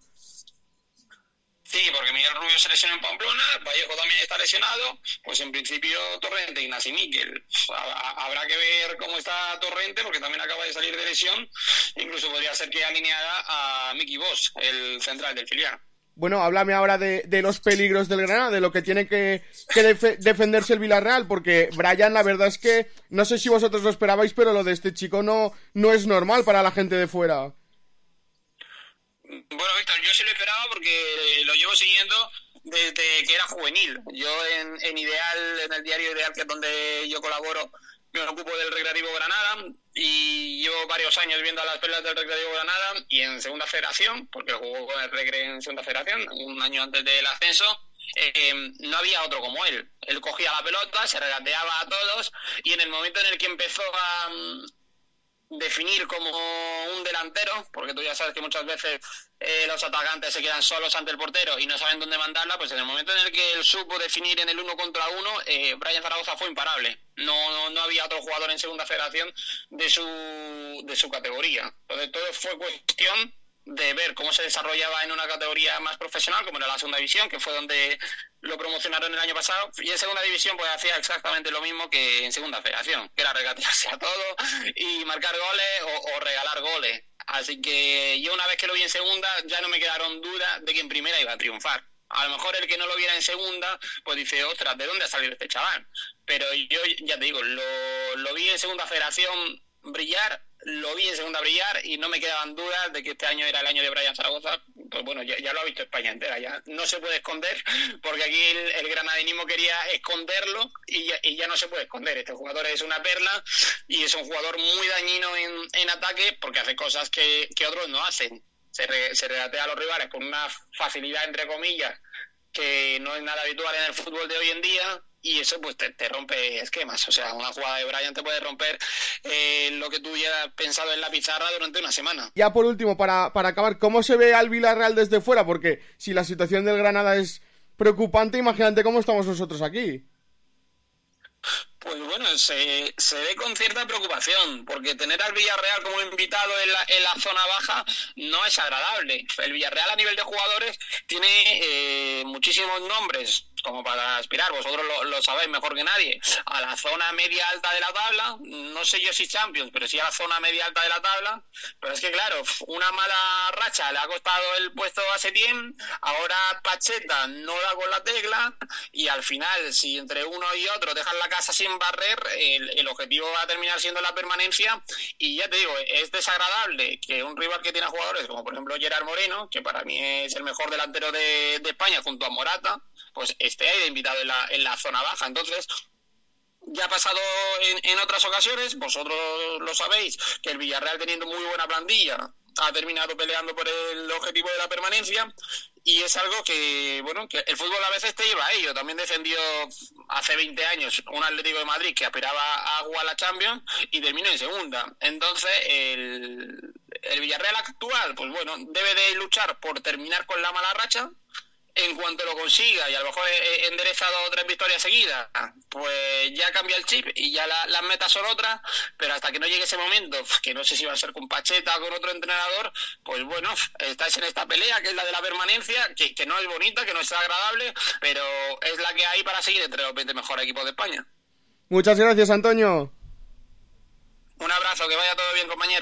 Sí, porque Miguel Rubio se lesionó en Pamplona, Vallejo también está lesionado, pues en principio Torrente, Ignasi Miquel. Habrá que ver cómo está Torrente, porque también acaba de salir de lesión. Incluso podría ser que alineara a Miki Bosch, el central del filial. Bueno, háblame ahora de los peligros del Granada, de lo que tiene que defenderse el Villarreal, porque Brian, la verdad es que, no sé si vosotros lo esperabais, pero lo de este chico no es normal para la gente de fuera. Bueno, Víctor, yo sí lo esperaba porque lo llevo siguiendo desde que era juvenil. Yo en Ideal, en el diario Ideal, que es donde yo colaboro, me ocupo del Recreativo Granada y llevo varios años viendo a las perlas del Recreativo Granada y en Segunda Federación, porque jugó con el Recre en Segunda Federación, un año antes del ascenso. No había otro como él. Él cogía la pelota, se regateaba a todos y en el momento en el que empezó a definir como un delantero, porque tú ya sabes que muchas veces los atacantes se quedan solos ante el portero y no saben dónde mandarla, pues en el momento en el que él supo definir en el 1 contra 1, Brian Zaragoza fue imparable. No había otro jugador en Segunda Federación de su categoría. Entonces todo fue cuestión de ver cómo se desarrollaba en una categoría más profesional, como era la Segunda División, que fue donde lo promocionaron el año pasado, y en Segunda División pues hacía exactamente lo mismo que en Segunda Federación, que era regatearse a todo y marcar goles o regalar goles. Así que yo una vez que lo vi en Segunda ya no me quedaron dudas de que en Primera iba a triunfar. A lo mejor el que no lo viera en Segunda pues dice, ostras, ¿de dónde ha salido este chaval? Pero yo ya te digo, lo vi en Segunda Federación brillar, lo vi en Segunda brillar y no me quedaban dudas de que este año era el año de Brian Zaragoza. Pues bueno, ya lo ha visto España entera, ya no se puede esconder, porque aquí el granadinismo quería esconderlo y ya no se puede esconder. Este jugador es una perla y es un jugador muy dañino en ataque, porque hace cosas que otros no hacen. Se regatea a los rivales con una facilidad, entre comillas, que no es nada habitual en el fútbol de hoy en día, y eso pues te rompe esquemas. O sea, una jugada de Brian te puede romper lo que tú ya has pensado en la pizarra durante una semana. Ya por último, para acabar, ¿cómo se ve al Villarreal desde fuera? Porque si la situación del Granada es preocupante, imagínate cómo estamos nosotros aquí. Pues bueno, se ve con cierta preocupación, porque tener al Villarreal como invitado en la zona baja no es agradable. El Villarreal a nivel de jugadores tiene muchísimos nombres como para aspirar, vosotros lo sabéis mejor que nadie, a la zona media alta de la tabla, no sé yo si Champions, pero sí a la zona media alta de la tabla. Pero es que claro, una mala racha le ha costado el puesto a Setién, ahora Pacheta no da con la tecla, y al final, si entre uno y otro dejan la casa sin barrer, el objetivo va a terminar siendo la permanencia. Y ya te digo, es desagradable que un rival que tiene jugadores como por ejemplo Gerard Moreno, que para mí es el mejor delantero de España junto a Morata, pues esté ahí de invitado en la zona baja. Entonces, ya ha pasado en otras ocasiones, vosotros lo sabéis, que el Villarreal, teniendo muy buena plantilla, ha terminado peleando por el objetivo de la permanencia, y es algo que, bueno, que el fútbol a veces te lleva a ello. También defendió hace 20 años un Atlético de Madrid que aspiraba a jugar la Champions y terminó en segunda. Entonces, el Villarreal actual, pues bueno, debe de luchar por terminar con la mala racha. En cuanto lo consiga y a lo mejor endereza 2 o 3 victorias seguidas, pues ya cambia el chip y ya las metas son otras. Pero hasta que no llegue ese momento, que no sé si va a ser con Pacheta o con otro entrenador, pues bueno, estáis en esta pelea que es la de la permanencia, que no es bonita, que no es agradable, pero es la que hay para seguir entre los 20 mejores equipos de España. Muchas gracias, Antonio. Un abrazo, que vaya todo bien, compañero.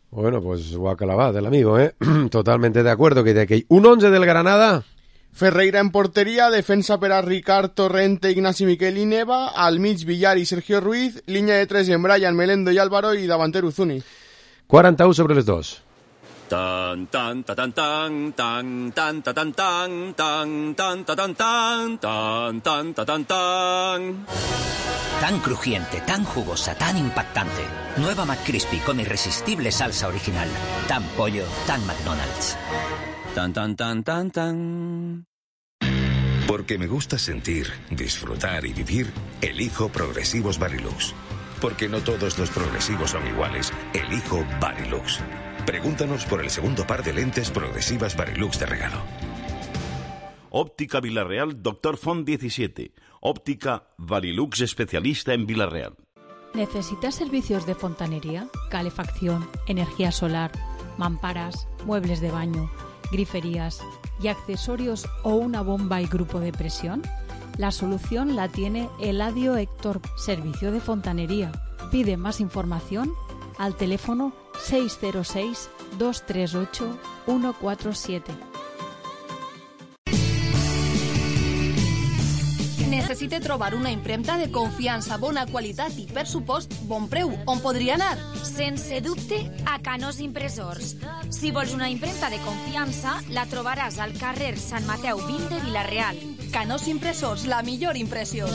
Bueno, pues ho ha clavat el amigo, ¿eh? Totalmente de acuerdo que de aquí. Un 11 del Granada. Ferreira en porteria, defensa per a Ricard, Torrente, Ignasi Miquel i Neva, al mig Villar i Sergio Ruiz, línia de 3 en Brian, Melendo i Álvaro i davanter Uzuni. 41 sobre les 2. Tan tan ta tan tan tan tan ta tan tan tan tan ta tan tan tan tan ta tan tan. Tan crujiente, tan jugosa, tan impactante. Nueva McCrispy con irresistible salsa original. Tan pollo, tan McDonald's. Tan tan tan tan tan. Porque me gusta sentir, disfrutar y vivir, elijo Progresivos Varilux. Porque no todos los progresivos son iguales, elijo Varilux. Pregúntanos por el segundo par de lentes progresivas Varilux de regalo. Óptica Villarreal, Dr. Font 17. Óptica Varilux, especialista en Villarreal. ¿Necesitas servicios de fontanería, calefacción, energía solar, mamparas, muebles de baño, griferías y accesorios o una bomba y grupo de presión? La solución la tiene Eladio Héctor, servicio de fontanería. Pide más información al teléfono 606-238-147. Necessite trobar una impremta de confiança, bona qualitat i, per supost, bon preu. On podria anar? Sense dubte, a Canós Impressors. Si vols una impremta de confiança, la trobaràs al carrer Sant Mateu 20 de Vila-real. Canós Impressors, la millor impressió.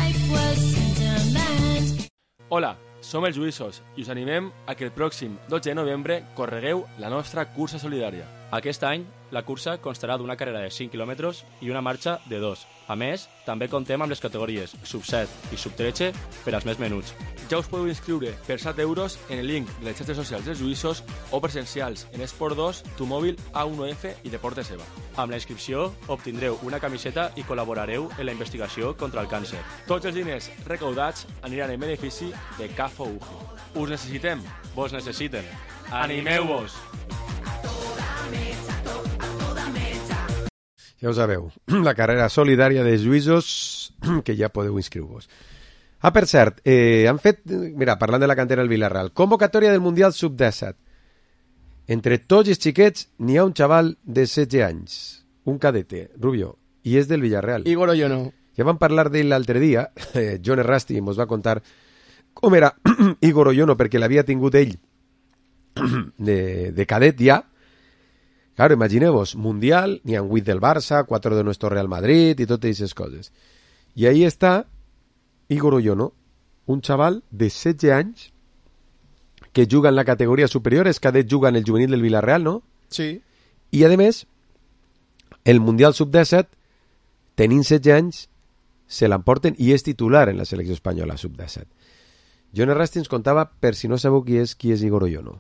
Hola, som els Lluïssos i us animem a que el pròxim 12 de novembre corregueu la nostra cursa solidària. Aquest any, la cursa constarà d'una carrera de 5 quilòmetres i una marxa de 2. A més, també contem amb les categories sub-7 i sub-13 per als més menuts. Ja us podeu inscriure per 7 euros en el link de les xarxes socials dels Lluïssos o presencials en Esport 2, Tu Mòbil, A1F i Deportes EVA. Amb la inscripció obtindreu una camiseta i col·laborareu en la investigació contra el càncer. Tots els diners recaudats aniran en benefici de CAFO UGI. Us necessitem. Vos necessiten. Animeu-vos! Ja ho sabeu, la carrera solidària de Lluïssos, que ja podeu inscriure-vos. Per cert, han fet, mira, parlant de la cantera del Villarreal, convocatòria del Mundial Sub-17. Entre tots els xiquets n'hi ha un xaval de 16 anys, un cadete, Rubio, i és del Villarreal. Igor Oyono. Ja vam parlar d'ell l'altre dia, John Errasti ens va contar com era Igor Oyono, perquè l'havia tingut ell de cadet ja. Claro, imagineu-vos, Mundial, n'hi ha 8 del Barça, 4 de nuestro Real Madrid i totes aquestes coses. I ahí està Igor Oyono, un xaval de 16 anys que juga en la categoria superior, és cadet, juga en el juvenil del Villarreal, ¿no? Sí. I, a més, el Mundial Sub-17, tenint 16 anys, se l'emporten i és titular en la selecció espanyola Sub-17. John Errasti ens contava, per si no sabeu qui és Igor Oyono.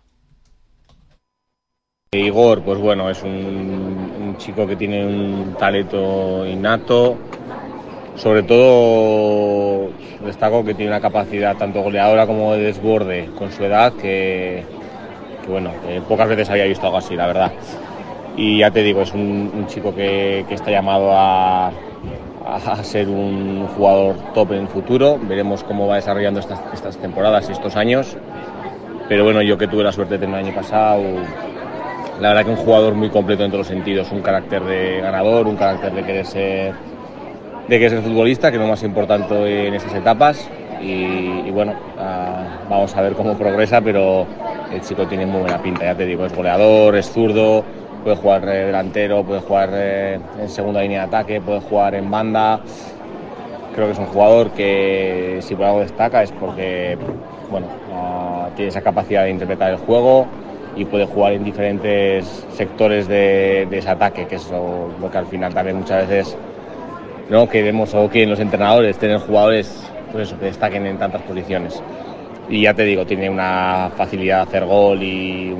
Igor, pues bueno, es un chico que tiene un talento innato. Sobre todo destaco que tiene una capacidad tanto goleadora como de desborde con su edad que bueno, pocas veces había visto algo así, la verdad. Y ya te digo, es un chico que está llamado a ser un jugador top en el futuro. Veremos cómo va desarrollando estas temporadas y estos años. Pero bueno, yo que tuve la suerte de tener el año pasado, la verdad que un jugador muy completo en todos los sentidos, un carácter de ganador, un carácter de querer ser futbolista, que es lo más importante en estas etapas. Y bueno, vamos a ver cómo progresa, pero el chico tiene muy buena pinta, ya te digo, es goleador, es zurdo, puede jugar delantero, puede jugar en segunda línea de ataque, puede jugar en banda. Creo que es un jugador que si por algo destaca es porque bueno, tiene esa capacidad de interpretar el juego y puede jugar en diferentes sectores de ese ataque, que es lo que al final también muchas veces no queremos o quieren los entrenadores, tener jugadores pues eso, que destaquen en tantas posiciones. Y ya te digo, tiene una facilidad de hacer gol y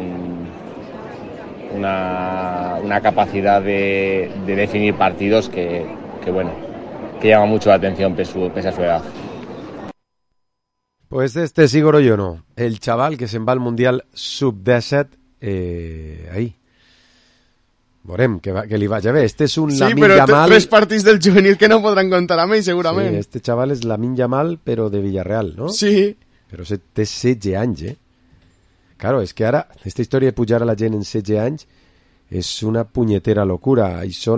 una capacidad de definir partidos que bueno, que llama mucho la atención pese a su edad. Pues este es Igor Oyono, el chaval que se'n va al Mundial Sub-17 ahí. Veurem que li vagi bé. Este és un Lamine Yamal... Sí, però 3 partits del juvenil que no podran comptar amb ell, segurament. Sí, este chaval és Lamine Yamal, però de Villarreal, no? Sí. Però té 16 anys, Claro, és que ara, aquesta història de pujar a la gent en 16 anys és una punyetera locura. Això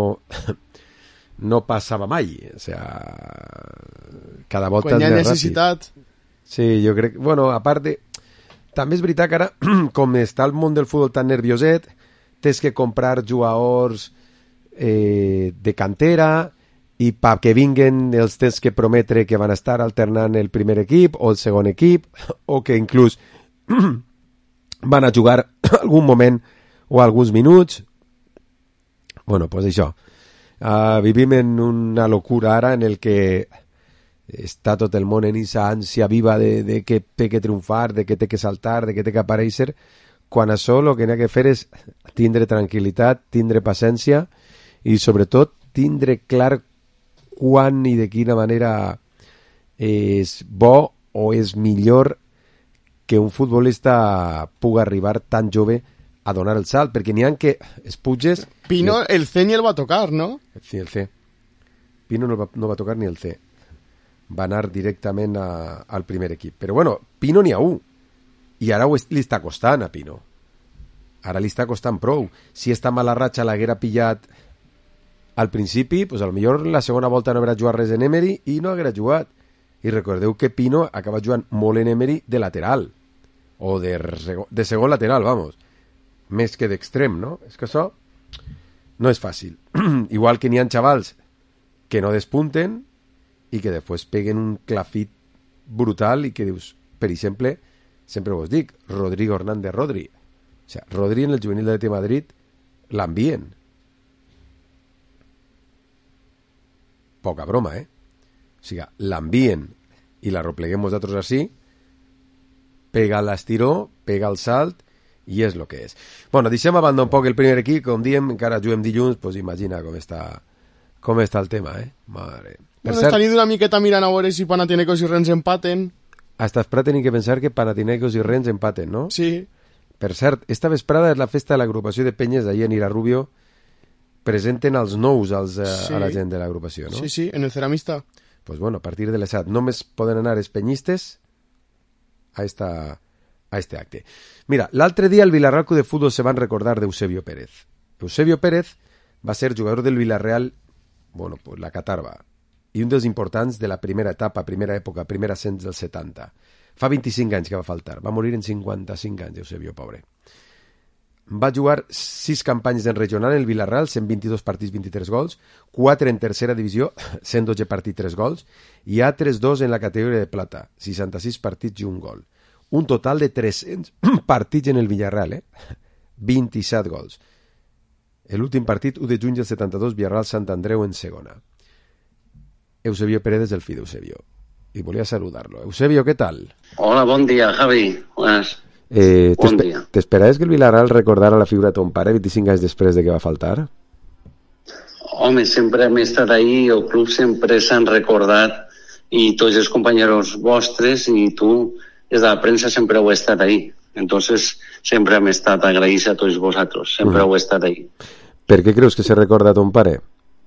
no passava mai. O sea, cada volta quan hi ha més necessitat. Ràpid. Sí, jo crec... Bueno, a part de... També és veritat que ara, com està el món del futbol tan nervioset, tens que comprar jugadors de cantera i perquè vinguen els tens que prometre que van estar alternant el primer equip o el segon equip, o que inclús van a jugar algun moment o alguns minuts. Bueno, pues això. Vivim en una locura ara en el que està tot el món en esa ànsia viva de que té que triomfar, de que té que saltar, de que té que aparèixer, quan això el que n'hi ha que fer és tindre tranquil·litat, tindre paciència i sobretot tindre clar quan i de quina manera és bo o és millor que un futbolista pugui arribar tan jove a donar el salt, perquè n'hi ha que es puges... Pino, el C ni el va tocar, ¿no? Sí, el C. Pino no va tocar ni el C. Va anar directament al primer equip. Però bueno, Pino n'hi ha un. I ara li està costant a Pino. Ara li està costant prou. Si esta mala ratxa l'haguera pillat al principi, pues potser la segona volta no haguera jugat res en Emery i no haguera jugat. I recordeu que Pino acaba jugant molt en Emery de lateral. O de segon lateral, vamos. Més que d'extrem, no? És que això no és fàcil. Igual que n'hi ha xavals que no despunten i que després peguen un clafit brutal i que dius, per exemple, sempre vos dic, Rodrigo Hernández Rodri. O sea, Rodri en el juvenil de Madrid l'envien. Poca broma, O sigui, l'envien i la repleguem nosaltres així, pega l'estiró, pega el salt i és el que és. Bueno, deixem a banda un poc el primer equip, com diem, encara juguem dilluns, doncs imagina com està el tema, Mare. Bueno, cert, estan una miqueta mirant a veure si Panathinaikos i Rennes empaten. Hasta després tenim que pensar que Panathinaikos i Rennes empaten, no? Sí. Per cert, esta vesprada és la festa de l'agrupació de penyes d'ahir en Irarrubio. Presenten els nous a la gent de l'agrupació, no? Sí, en el ceramista. Pues bueno, a partir de les 7 només poden anar els penyistes a este acte. Mira, l'altre dia el Villarreal Club de Fútbol se van recordar d'Eusebio Pérez. Eusebio Pérez va ser jugador del Villarreal, bueno, pues la Catarba, i un dels importants de la primera etapa, primera època, primer ascens dels 70. Fa 25 anys que va faltar. Va morir en 55 anys, Eusebio, pobre. Va jugar 6 campanyes en regional en el Villarreal, 122 partits, 23 gols, 4 en tercera divisió, 112 partits, 3 gols, i altres 2 en la categoria de plata, 66 partits i un gol. Un total de 300 partits en el Villarreal, 27 gols. L'últim partit, 1 de juny del 72, Villarreal Sant Andreu en segona. Eusebio Pérez és el fill d'Eusebio. Y volia saludar-lo. Eusebio, ¿qué tal? Hola, bon dia, Javi. Buenas. Bon dia. ¿T'esperaves que el Villarreal recordara la figura de ton pare 25 anys després de que va faltar? Home, sempre hem estat ahí, el club sempre s'han recordat i tots els companys vostres i tu, des de la premsa, sempre heu estat ahí. Entonces, sempre hem estat agraïts a tots vosaltres. Sempre heu estat ahí. Per què creus que se recorda ton pare?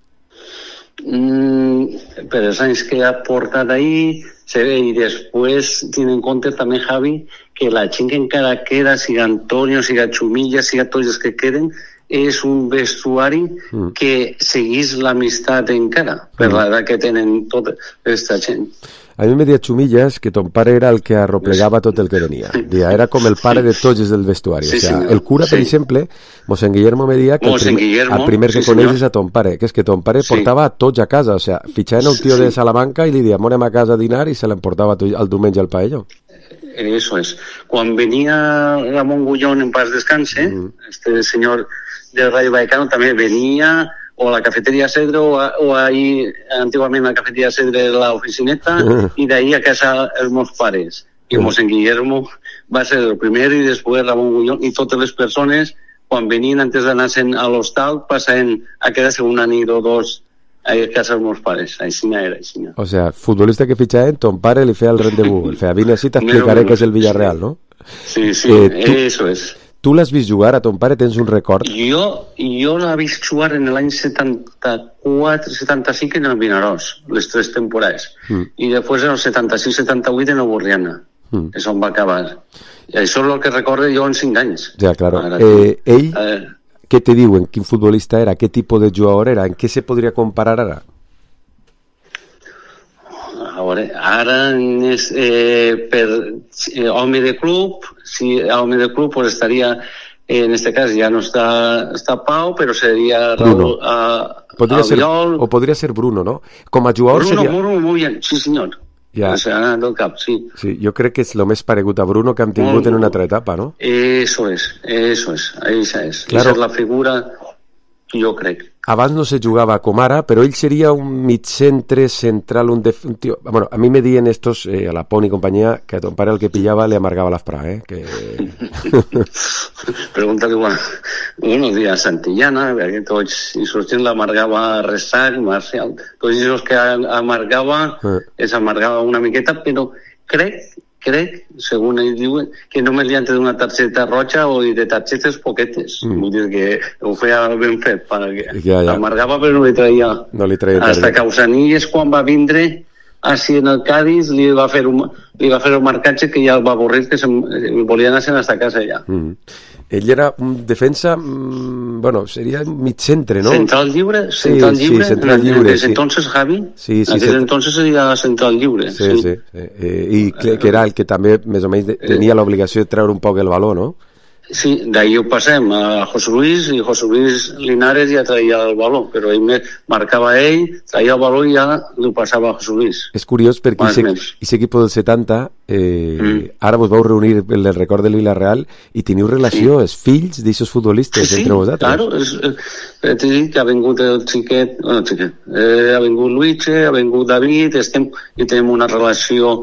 Per els anys que ha portat ahí i després tenint en compte també, Javi, que la gent que encara queda, siga Antonio, siga Chumilla, siga tots els que queden, és un vestuari que seguís l'amistat encara per l'edat que tenen tota aquesta gent. A mi me deia Chumillas que ton pare era el que arroplegava tot el que venia. Era com el pare de tots els del vestuari. Sí, o sea, el cura, per exemple, Mossèn Guillermo me deia que el primer que coneix és a ton pare, que és que ton pare portava a tots a casa. O sea, fitxaven un tio de Salamanca i li dia, anem a casa a dinar, i se l'emportava el diumenge al paello. Eso es. Quan venia Ramon Gullón en paz descanse, este señor del Radio Vallecano també venia o a la cafetería Cedre o ahí antiguament la cafetería Cedre de la oficineta i d'ahí a casa els meus pares. I Mossèn Guillermo va ser el primer i després Ramon Gullón i totes les persones quan venien antes d'anar-se'n a l'hostal passaven a quedar-se una nit o dos a casa dels meus pares. Aixina era, aixina. O sea, futbolista que fitxaven, ton pare li feia el rendezvous. El feia, vine així, t'explicaré què és el Villarreal, no? Sí, eso es. Tu l'has vist jugar a ton pare? Tens un record? Jo l'he vist jugar en l'any 74-75 en el Vinaròs, les 3 temporades. I després en el 76-78 en el Borriana. és on va acabar. I això és el que recordo jo en 5 anys. Ja, claro. Ell, què te diuen? Quin futbolista era? Què tipus de jugador era? En què se podria comparar ara? A veure, ara és per home de club, si home de club pues estaria, en este cas ja no està Pau, però seria Bruno. Raúl Albiol. O podria ser Bruno, no? Com a jugador seria... Bruno, muy bien, sí senyor. Ja. Del cap, sí. Sí, jo crec que és el més paregut a Bruno que hem tingut en una altra etapa, no? Eso es, esa es. Claro. Esa és la figura que jo crec. Abans no se jugava com ara, però ell seria un migcentre central, un tío... Bueno, a mi me diuen estos, a la Pony i companyia, que a ton pare el que pillava le amargava l'afrà, Que... Pregúntale buenos días Santillana, perquè tots i sortint l'amargava Ressac, Marcial, tots els que amargava, es amargava una miqueta, però crec, segons ell diu, que només li han tret una targeta roja o de targetes poquetes. Vull dir que ho feia ben fet, perquè l'amargava però no li traia. No li traia hasta Causanilles, quan va vindre així en el Cádiz, li va fer un marcatge que ja el va avorrir, que volia anar-se'n hasta casa ja. Ell era un defensa, bueno, seria mig centre, ¿no? Central lliure, Sí, central lliure. En entonces, Javi, sí, en aquell entonces seria central lliure. Sí. I que era el que també, més o menys, tenia l'obligació de treure un poc el baló, no? Sí, d'ahí ho passem a José Luis, i José Luis Linares ja traia el baló, però ell marcava ell, traia el baló i ja ho passava a José Luis. És curiós perquè aquest equip del 70 ara vos vau reunir el record de Vila-real i teniu relació, els fills d'aixòs futbolistes entre vosaltres. Claro, t'he dit que ha vingut el xiquet, ha vingut Luiche, ha vingut David, i tenim una relació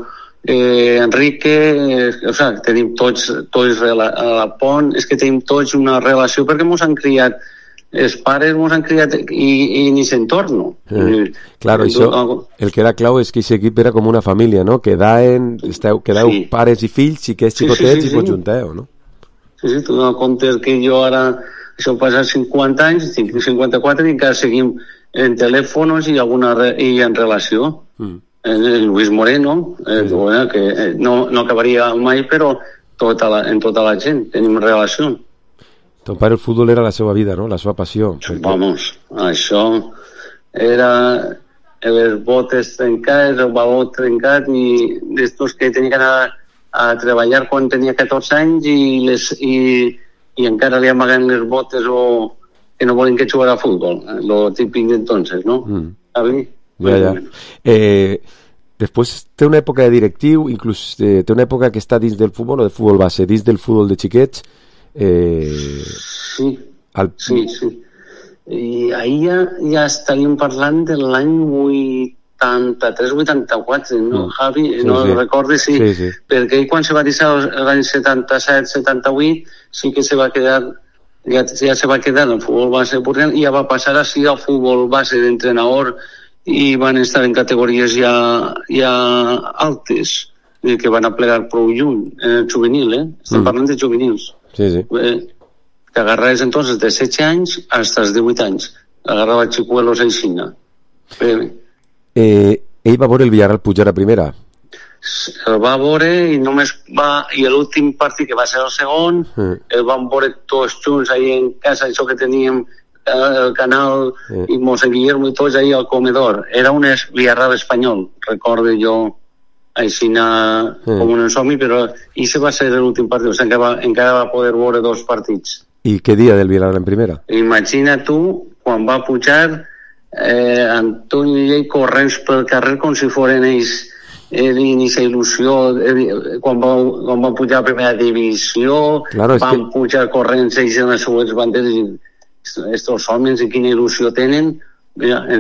Enrique, tenim tots a la Pont, és que tenim tots una relació perquè ens han criat, els pares ens han criat i ni se'n torno. Claro, això, el que era clau és que aquest equip era com una família, no? Quedeu pares i fills i que és xicotets i vos junteu, no? Sí, tu no comptes que jo ara, això passa 50 anys, tinc 54 i encara seguim en telèfons i en relació. El Luis Moreno, que no acabaria mai, però en tota la gent tenim relació. Ton pare el futbol era la seva vida, no? La seva passió. Vamos, això era els botes trencats, el baló trencat i d'estos que tenia que anar a treballar quan tenia 14 anys i encara li amaguen les botes o que no volen que jugara a futbol, lo típic d'entonces, no? Ja. Després té una època de directiu, inclús té una època que està dins del futbol o de futbol base, dins del futbol de xiquets. Sí. I ahir ja estaríem parlant de l'any 83-84, no, Javi? No recordo, sí. Perquè ell quan se va deixar l'any 77-78 sí que se va quedar ja se va quedar en el futbol base i ja va passar així al futbol base d'entrenador i van estar en categories ja altes, que van a plegar prou lluny, en el juvenil, estem parlant de juvenils. Sí. Que agarraves entonces de 16 anys fins als 18 anys. Agarrava xicuelos aixina. Ell va veure el Villarreal pujar a primera? El va veure i només i l'últim partit, que va ser el segon, el van veure tots junts ahí en casa, això que teníem el canal i Mose Guillermo i tots ahí al comedor. Era un Villarreal espanyol, recordo jo així com un somni, però això va ser l'últim partit, encara va poder veure 2 partits. I què dia del Villarreal en primera? Imagina tu, quan va pujar Antoni i ell corrents pel carrer com si foren ells l'inici il·lusió, quan van pujar a primera divisió, van pujar corrents ells en les seues banderes i estos homes i quina il·lusió tenen en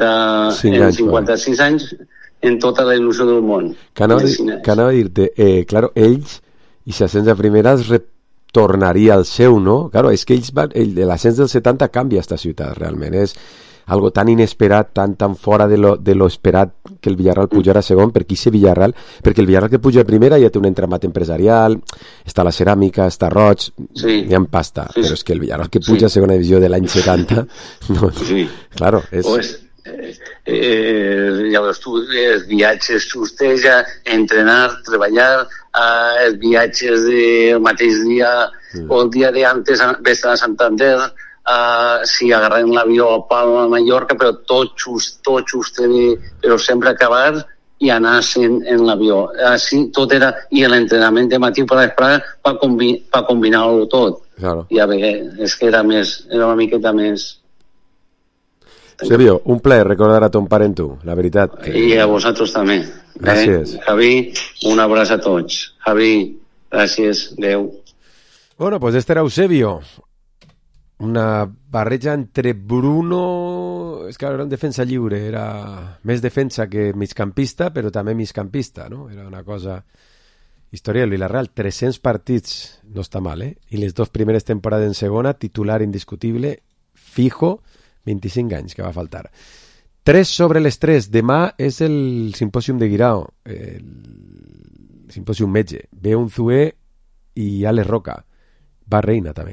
56 anys en tota la il·lusió del món. Que anava a dir-te, claro, ells i s'ascens a primera es retornaria al seu, no? Claro, és que l'ascens del 70 canvia esta ciutat, realment, és algo tan inesperat, tan fora de lo esperat que el Villarreal pujara a segon, perquè el Villarreal que puja a primera ja té un entramat empresarial, està la ceràmica, està Roig, hi ha pasta, però és que el Villarreal que puja a segona divisió de l'any 70, claro, és... Ja veus tu, els viatges justos, entrenar, treballar, els viatges del mateix dia o el dia d'antes vés a Santander, si agarrem l'avió a Palma, a Mallorca, però tot just, però sempre acabar i anar en l'avió. Així tot era, i l'entrenament de matí per l'esprada per combinar-ho tot. Claro. I a veure, és que era una miqueta més... Sergio, un plaer recordar a ton pare en tu, la veritat. I a vosaltres també. Gràcies. Javi, un abraç a tots. Javi, gràcies, adeu. Bueno, pues este era Eusebio. Una barreja entre Bruno... És que era un defensa lliure, era més defensa que migcampista, però també migcampista, no? Era una cosa... Història del Villarreal, 300 partits, no està mal, eh? I les 2 primeres temporades en segona, titular indiscutible, fijo, 25 anys que va faltar. 3 sobre les 3. Demà és el simpòsium de Guirao, el simpòsium metge. Ve Unzué i Alex Roca. Va Reina també.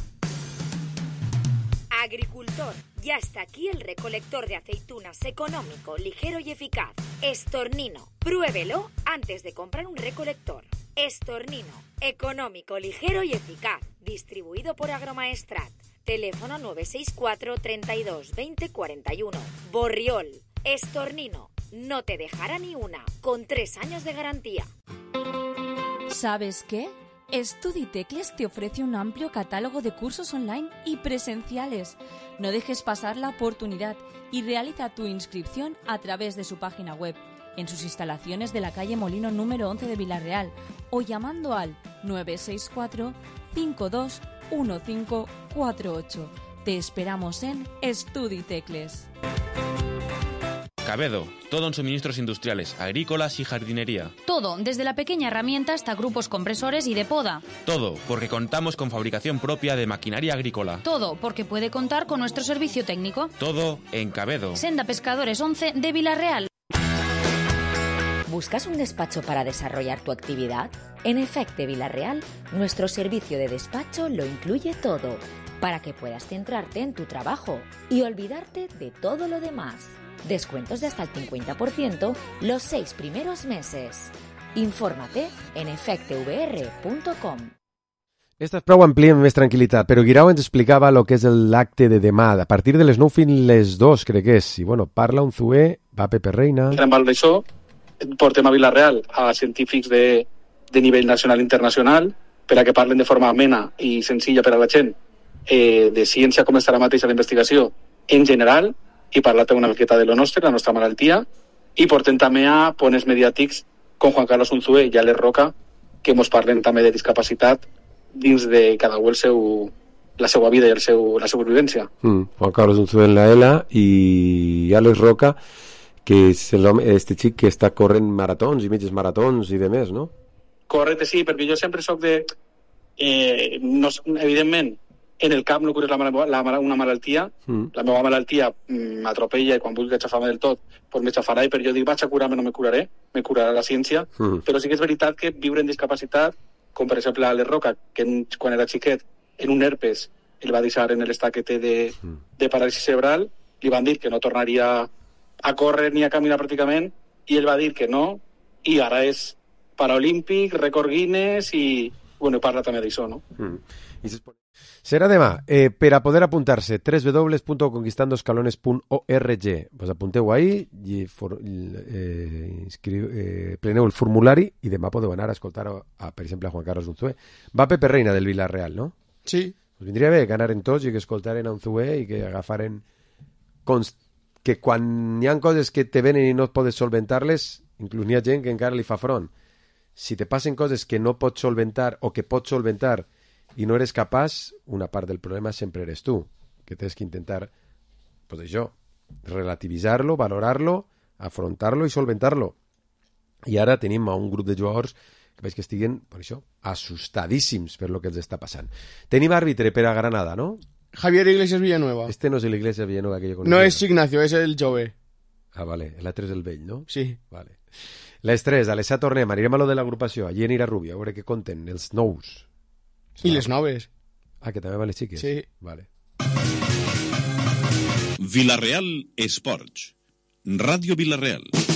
Agricultor, ya está aquí el recolector de aceitunas económico, ligero y eficaz. Estornino, pruébelo antes de comprar un recolector. Estornino, económico, ligero y eficaz. Distribuido por Agromaestrat. Teléfono 964 32 20 41. Borriol, Estornino, no te dejará ni una, con 3 años de garantía. ¿Sabes qué? Estuditecles te ofrece un amplio catálogo de cursos online y presenciales. No dejes pasar la oportunidad y realiza tu inscripción a través de su página web, en sus instalaciones de la calle Molino número 11 de Villarreal o llamando al 964 52 1548. Te esperamos en Estuditecles. Cabedo, todo en suministros industriales, agrícolas y jardinería. Todo, desde la pequeña herramienta hasta grupos compresores y de poda. Todo, porque contamos con fabricación propia de maquinaria agrícola. Todo, porque puede contar con nuestro servicio técnico. Todo en Cabedo. Senda Pescadores 11 de Villarreal. ¿Buscas un despacho para desarrollar tu actividad? En Efecte Villarreal, nuestro servicio de despacho lo incluye todo, para que puedas centrarte en tu trabajo y olvidarte de todo lo demás. Descuentos de hasta el 50% los 6 primeros meses. Infórmate en efectevr.com. Esta és prou amplia amb més tranquil·litat, però Guirao ens explicava el que és l'acte de demà, a partir de les 9 fins les 2, crec que és. I bueno, parla Unzué, va Pepe Reina... En val d'això, portem a Villarreal a científics de nivell nacional i internacional per a que parlen de forma amena i senzilla per a la gent de ciència, com està ara mateix la investigació en general, i parlar una miqueta de lo nostre, la nostra malaltia, i portem també a ponents mediàtics com Juan Carlos Unzué i Alex Roca, que ens parlen també de discapacitat dins de cada un la seva vida i la seva vivència. Juan Carlos Unzué en la ELA i Alex Roca, que és este xic que està corrent maratons i mitges maratons i de més, no? Correcte, sí, perquè jo sempre soc de... evidentment, en el cap no cures una malaltia, la meva malaltia m'atropella i quan vulgui aixafar-me del tot pues m'aixafarà, i per jo dic vaig a curar-me, no me curaré, me curarà la ciència, però sí que és veritat que viure en discapacitat, com per exemple Alex Roca, que quan era xiquet en un herpes el va deixar en l'estat que té de paràlisi cerebral, li van dir que no tornaria a córrer ni a caminar pràcticament, i ell va dir que no, i ara és paraolímpic, rècord Guinness, i bueno, parla també d'això, no? Serà demà. Per a poder apuntar-se, www.conquistandoscalones.org. Pues apunteu ahí i pleneu el formulari i demà podeu anar a escoltar, per exemple, a Juan Carlos Unzué. Va Pepe Reina del Villarreal, no? Sí. Pues vindria bé que anaren tots i que escoltaren a Unzué i que agafaren... que quan hi ha coses que te venen i no podes solventar-les, inclús n'hi ha gent que encara li fa front. Si te passen coses que no pots solventar o que pots solventar i no eres capaç, una part del problema sempre eres tu, que tens que intentar, pues això, relativitzar-lo, valorar-lo, afrontar-lo i solventar-lo. I ara tenim un grup de jugadors que veig que estiguen, per això, assustadíssims per lo que els està passant. Tenim àrbitre per a Granada, no? Javier Iglesias Villanueva. Este no és l'Iglesias Villanueva que jo conec. No és Ignacio, és el jove. Ah, vale. L'altre és el vell, no? Sí. Vale. Les tres, a l'Essa tornem, anirem a lo de l'agrupació, allí anirà Rubio, a veure què conten, els nous. I les noves. Ah, que també van les xiques? Sí. Vale. Villarreal Esports. Ràdio Villarreal.